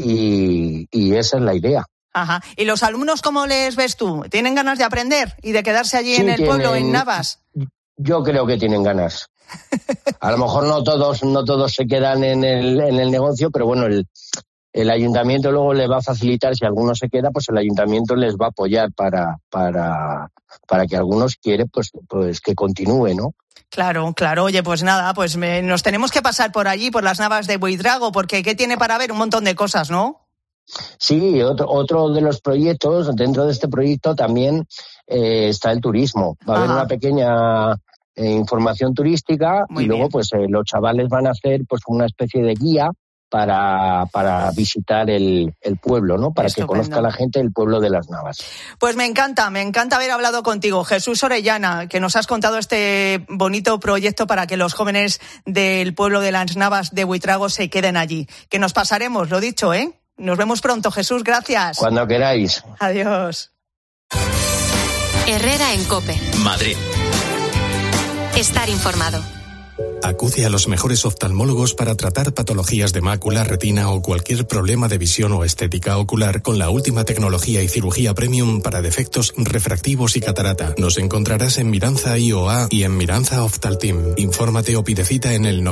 y esa es la idea. Ajá. ¿Y los alumnos cómo les ves tú? ¿Tienen ganas de aprender y de quedarse allí en el pueblo, en Navas? Yo creo que tienen ganas. A lo mejor no todos se quedan en el negocio, pero bueno, el ayuntamiento luego les va a facilitar, si alguno se queda, pues el ayuntamiento les va a apoyar para que algunos quieren pues que continúe, ¿no? Claro. Oye, pues nada, pues nos tenemos que pasar por allí, por las Navas de Buitrago, porque ¿qué tiene para ver? Un montón de cosas, ¿no? Sí, otro de los proyectos, dentro de este proyecto también está el turismo. Va a haber una pequeña información turística y luego pues los chavales van a hacer pues una especie de guía para visitar el pueblo, ¿no? Para que conozca la gente el pueblo de las Navas. Pues me encanta haber hablado contigo, Jesús Orellana, que nos has contado este bonito proyecto para que los jóvenes del pueblo de las Navas de Buitrago se queden allí. Que nos pasaremos, lo dicho, ¿eh? Nos vemos pronto, Jesús, gracias. Cuando queráis. Adiós. Herrera en COPE. Madrid. Estar informado. Acude a los mejores oftalmólogos para tratar patologías de mácula, retina o cualquier problema de visión o estética ocular con la última tecnología y cirugía premium para defectos refractivos y catarata. Nos encontrarás en Miranza IOA y en Miranza Oftalteam. Infórmate o pide cita en el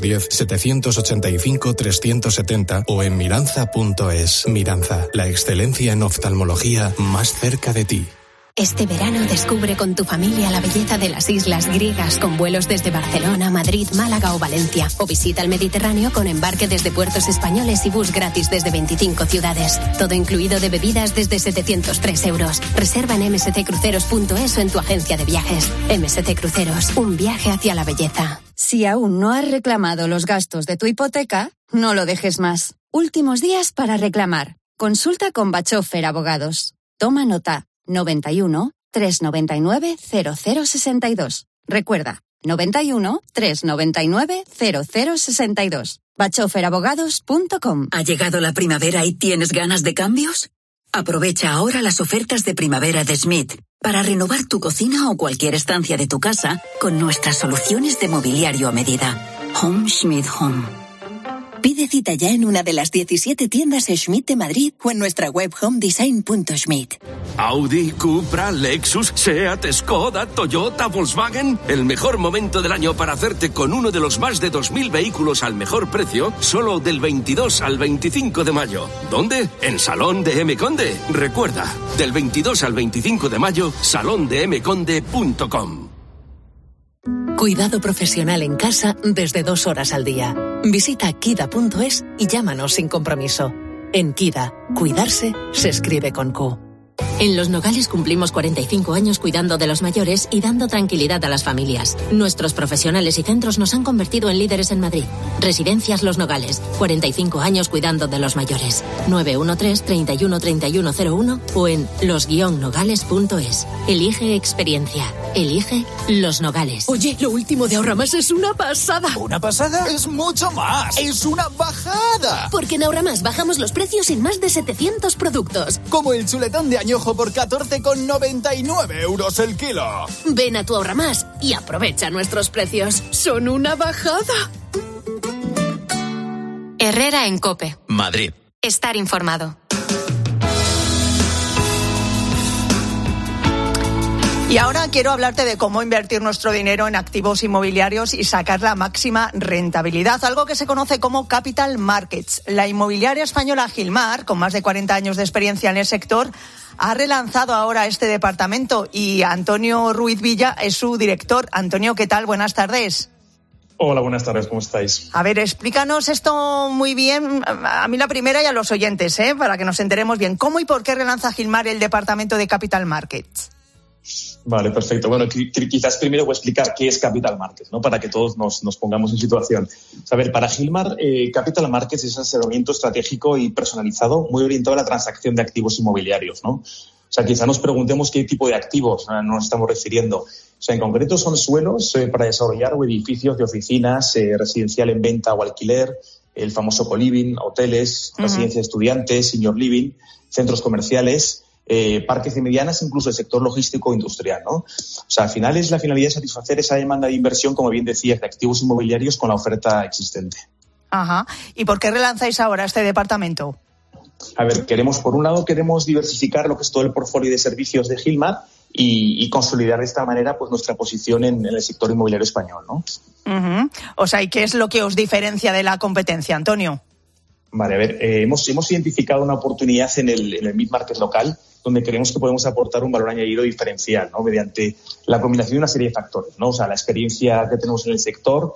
910-785-370 o en miranza.es. Miranza, la excelencia en oftalmología más cerca de ti. Este verano descubre con tu familia la belleza de las islas griegas con vuelos desde Barcelona, Madrid, Málaga o Valencia. O visita el Mediterráneo con embarque desde puertos españoles y bus gratis desde 25 ciudades. Todo incluido de bebidas desde 703 euros. Reserva en msccruceros.es o en tu agencia de viajes. MSC Cruceros, un viaje hacia la belleza. Si aún no has reclamado los gastos de tu hipoteca, no lo dejes más. Últimos días para reclamar. Consulta con Bachofer Abogados. Toma nota. 91 399 0062. Recuerda, 91 399 0062. bachoferabogados.com. ¿Ha llegado la primavera y tienes ganas de cambios? Aprovecha ahora las ofertas de primavera de Schmidt para renovar tu cocina o cualquier estancia de tu casa con nuestras soluciones de mobiliario a medida. Home Schmidt Home. Pide cita ya en una de las 17 tiendas Schmidt de Madrid o en nuestra web homedesign.schmidt. Audi, Cupra, Lexus, Seat, Skoda, Toyota, Volkswagen. El mejor momento del año para hacerte con uno de los más de 2.000 vehículos al mejor precio, solo del 22 al 25 de mayo. ¿Dónde? En Salón de M. Conde. Recuerda, del 22 al 25 de mayo, salondemconde.com. Cuidado profesional en casa desde 2 horas al día. Visita kida.es y llámanos sin compromiso. En Kida, cuidarse se escribe con Q. En Los Nogales cumplimos 45 años cuidando de los mayores y dando tranquilidad a las familias. Nuestros profesionales y centros nos han convertido en líderes en Madrid. Residencias Los Nogales, 45 años cuidando de los mayores. 913 31 3101 o en los-nogales.es. Elige experiencia. Elige Los Nogales. Oye, lo último de Ahorramás es una pasada. ¿Una pasada? Es mucho más. Es una bajada. Porque en Ahorramás bajamos los precios en más de 700 productos. Como el chuletón de añojo por 14,99 euros el kilo. Ven a tu Ahorramás y aprovecha nuestros precios. Son una bajada. Herrera en COPE. Madrid. Estar informado. Y ahora quiero hablarte de cómo invertir nuestro dinero en activos inmobiliarios y sacar la máxima rentabilidad, algo que se conoce como Capital Markets. La inmobiliaria española Gilmar, con más de 40 años de experiencia en el sector, ha relanzado ahora este departamento y Antonio Ruiz Villa es su director. Antonio, ¿qué tal? Buenas tardes. Hola, buenas tardes, ¿cómo estáis? A ver, explícanos esto muy bien, a mí la primera y a los oyentes, para que nos enteremos bien. ¿Cómo y por qué relanza Gilmar el departamento de Capital Markets? Vale, perfecto. Bueno, quizás primero voy a explicar qué es Capital Markets, ¿no? Para que todos nos pongamos en situación. A ver, para Gilmar, Capital Markets es un asesoramiento estratégico y personalizado muy orientado a la transacción de activos inmobiliarios, ¿no? O sea, quizá nos preguntemos qué tipo de activos nos estamos refiriendo. O sea, en concreto son suelos para desarrollar o edificios de oficinas, residencial en venta o alquiler, el famoso co-living, hoteles, residencias de estudiantes, senior living, centros comerciales, parques de medianas, incluso el sector logístico industrial, ¿no? O sea, al final es la finalidad de satisfacer esa demanda de inversión, como bien decías, de activos inmobiliarios con la oferta existente. Ajá. ¿Y por qué relanzáis ahora este departamento? A ver, por un lado queremos diversificar lo que es todo el portfolio de servicios de Gilmar y consolidar de esta manera pues nuestra posición en el sector inmobiliario español, ¿no? O sea, ¿y qué es lo que os diferencia de la competencia, Antonio? Vale, a ver, hemos identificado una oportunidad en el mid-market local donde creemos que podemos aportar un valor añadido diferencial, ¿no? Mediante la combinación de una serie de factores, ¿no? O sea, la experiencia que tenemos en el sector,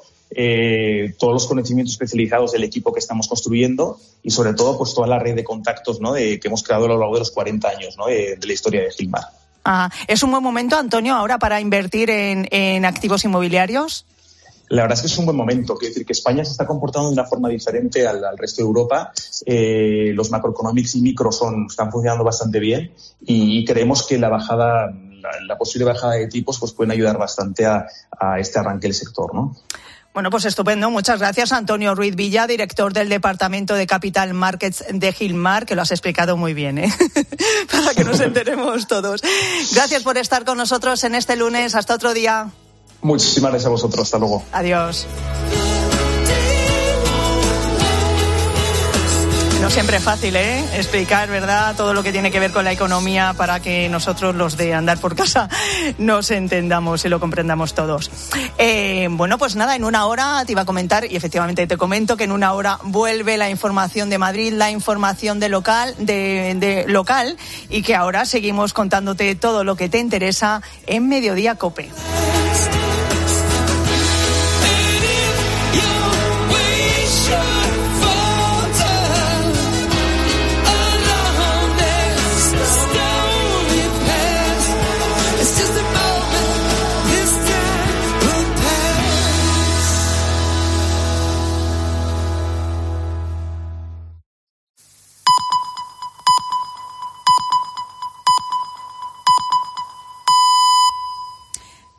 todos los conocimientos especializados del equipo que estamos construyendo y, sobre todo, pues toda la red de contactos, ¿no? Que hemos creado a lo largo de los 40 años, ¿no? De la historia de Gilmar. ¿Es un buen momento, Antonio, ahora para invertir en activos inmobiliarios? La verdad es que es un buen momento. Quiero decir que España se está comportando de una forma diferente al resto de Europa. Los macroeconomics y micro están funcionando bastante bien y creemos que la posible bajada de tipos pues pueden ayudar bastante a este arranque del sector, ¿no? Bueno, pues estupendo. Muchas gracias, Antonio Ruiz Villa, director del Departamento de Capital Markets de Gilmar, que lo has explicado muy bien, para que nos enteremos todos. Gracias por estar con nosotros en este lunes. Hasta otro día. Muchísimas gracias a vosotros. Hasta luego. Adiós. No siempre es fácil, explicar, ¿verdad?, todo lo que tiene que ver con la economía para que nosotros, los de andar por casa, nos entendamos y lo comprendamos todos. Bueno, pues nada, en una hora te iba a comentar, y efectivamente te comento que en una hora vuelve la información de Madrid, la información de local, y que ahora seguimos contándote todo lo que te interesa en Mediodía COPE.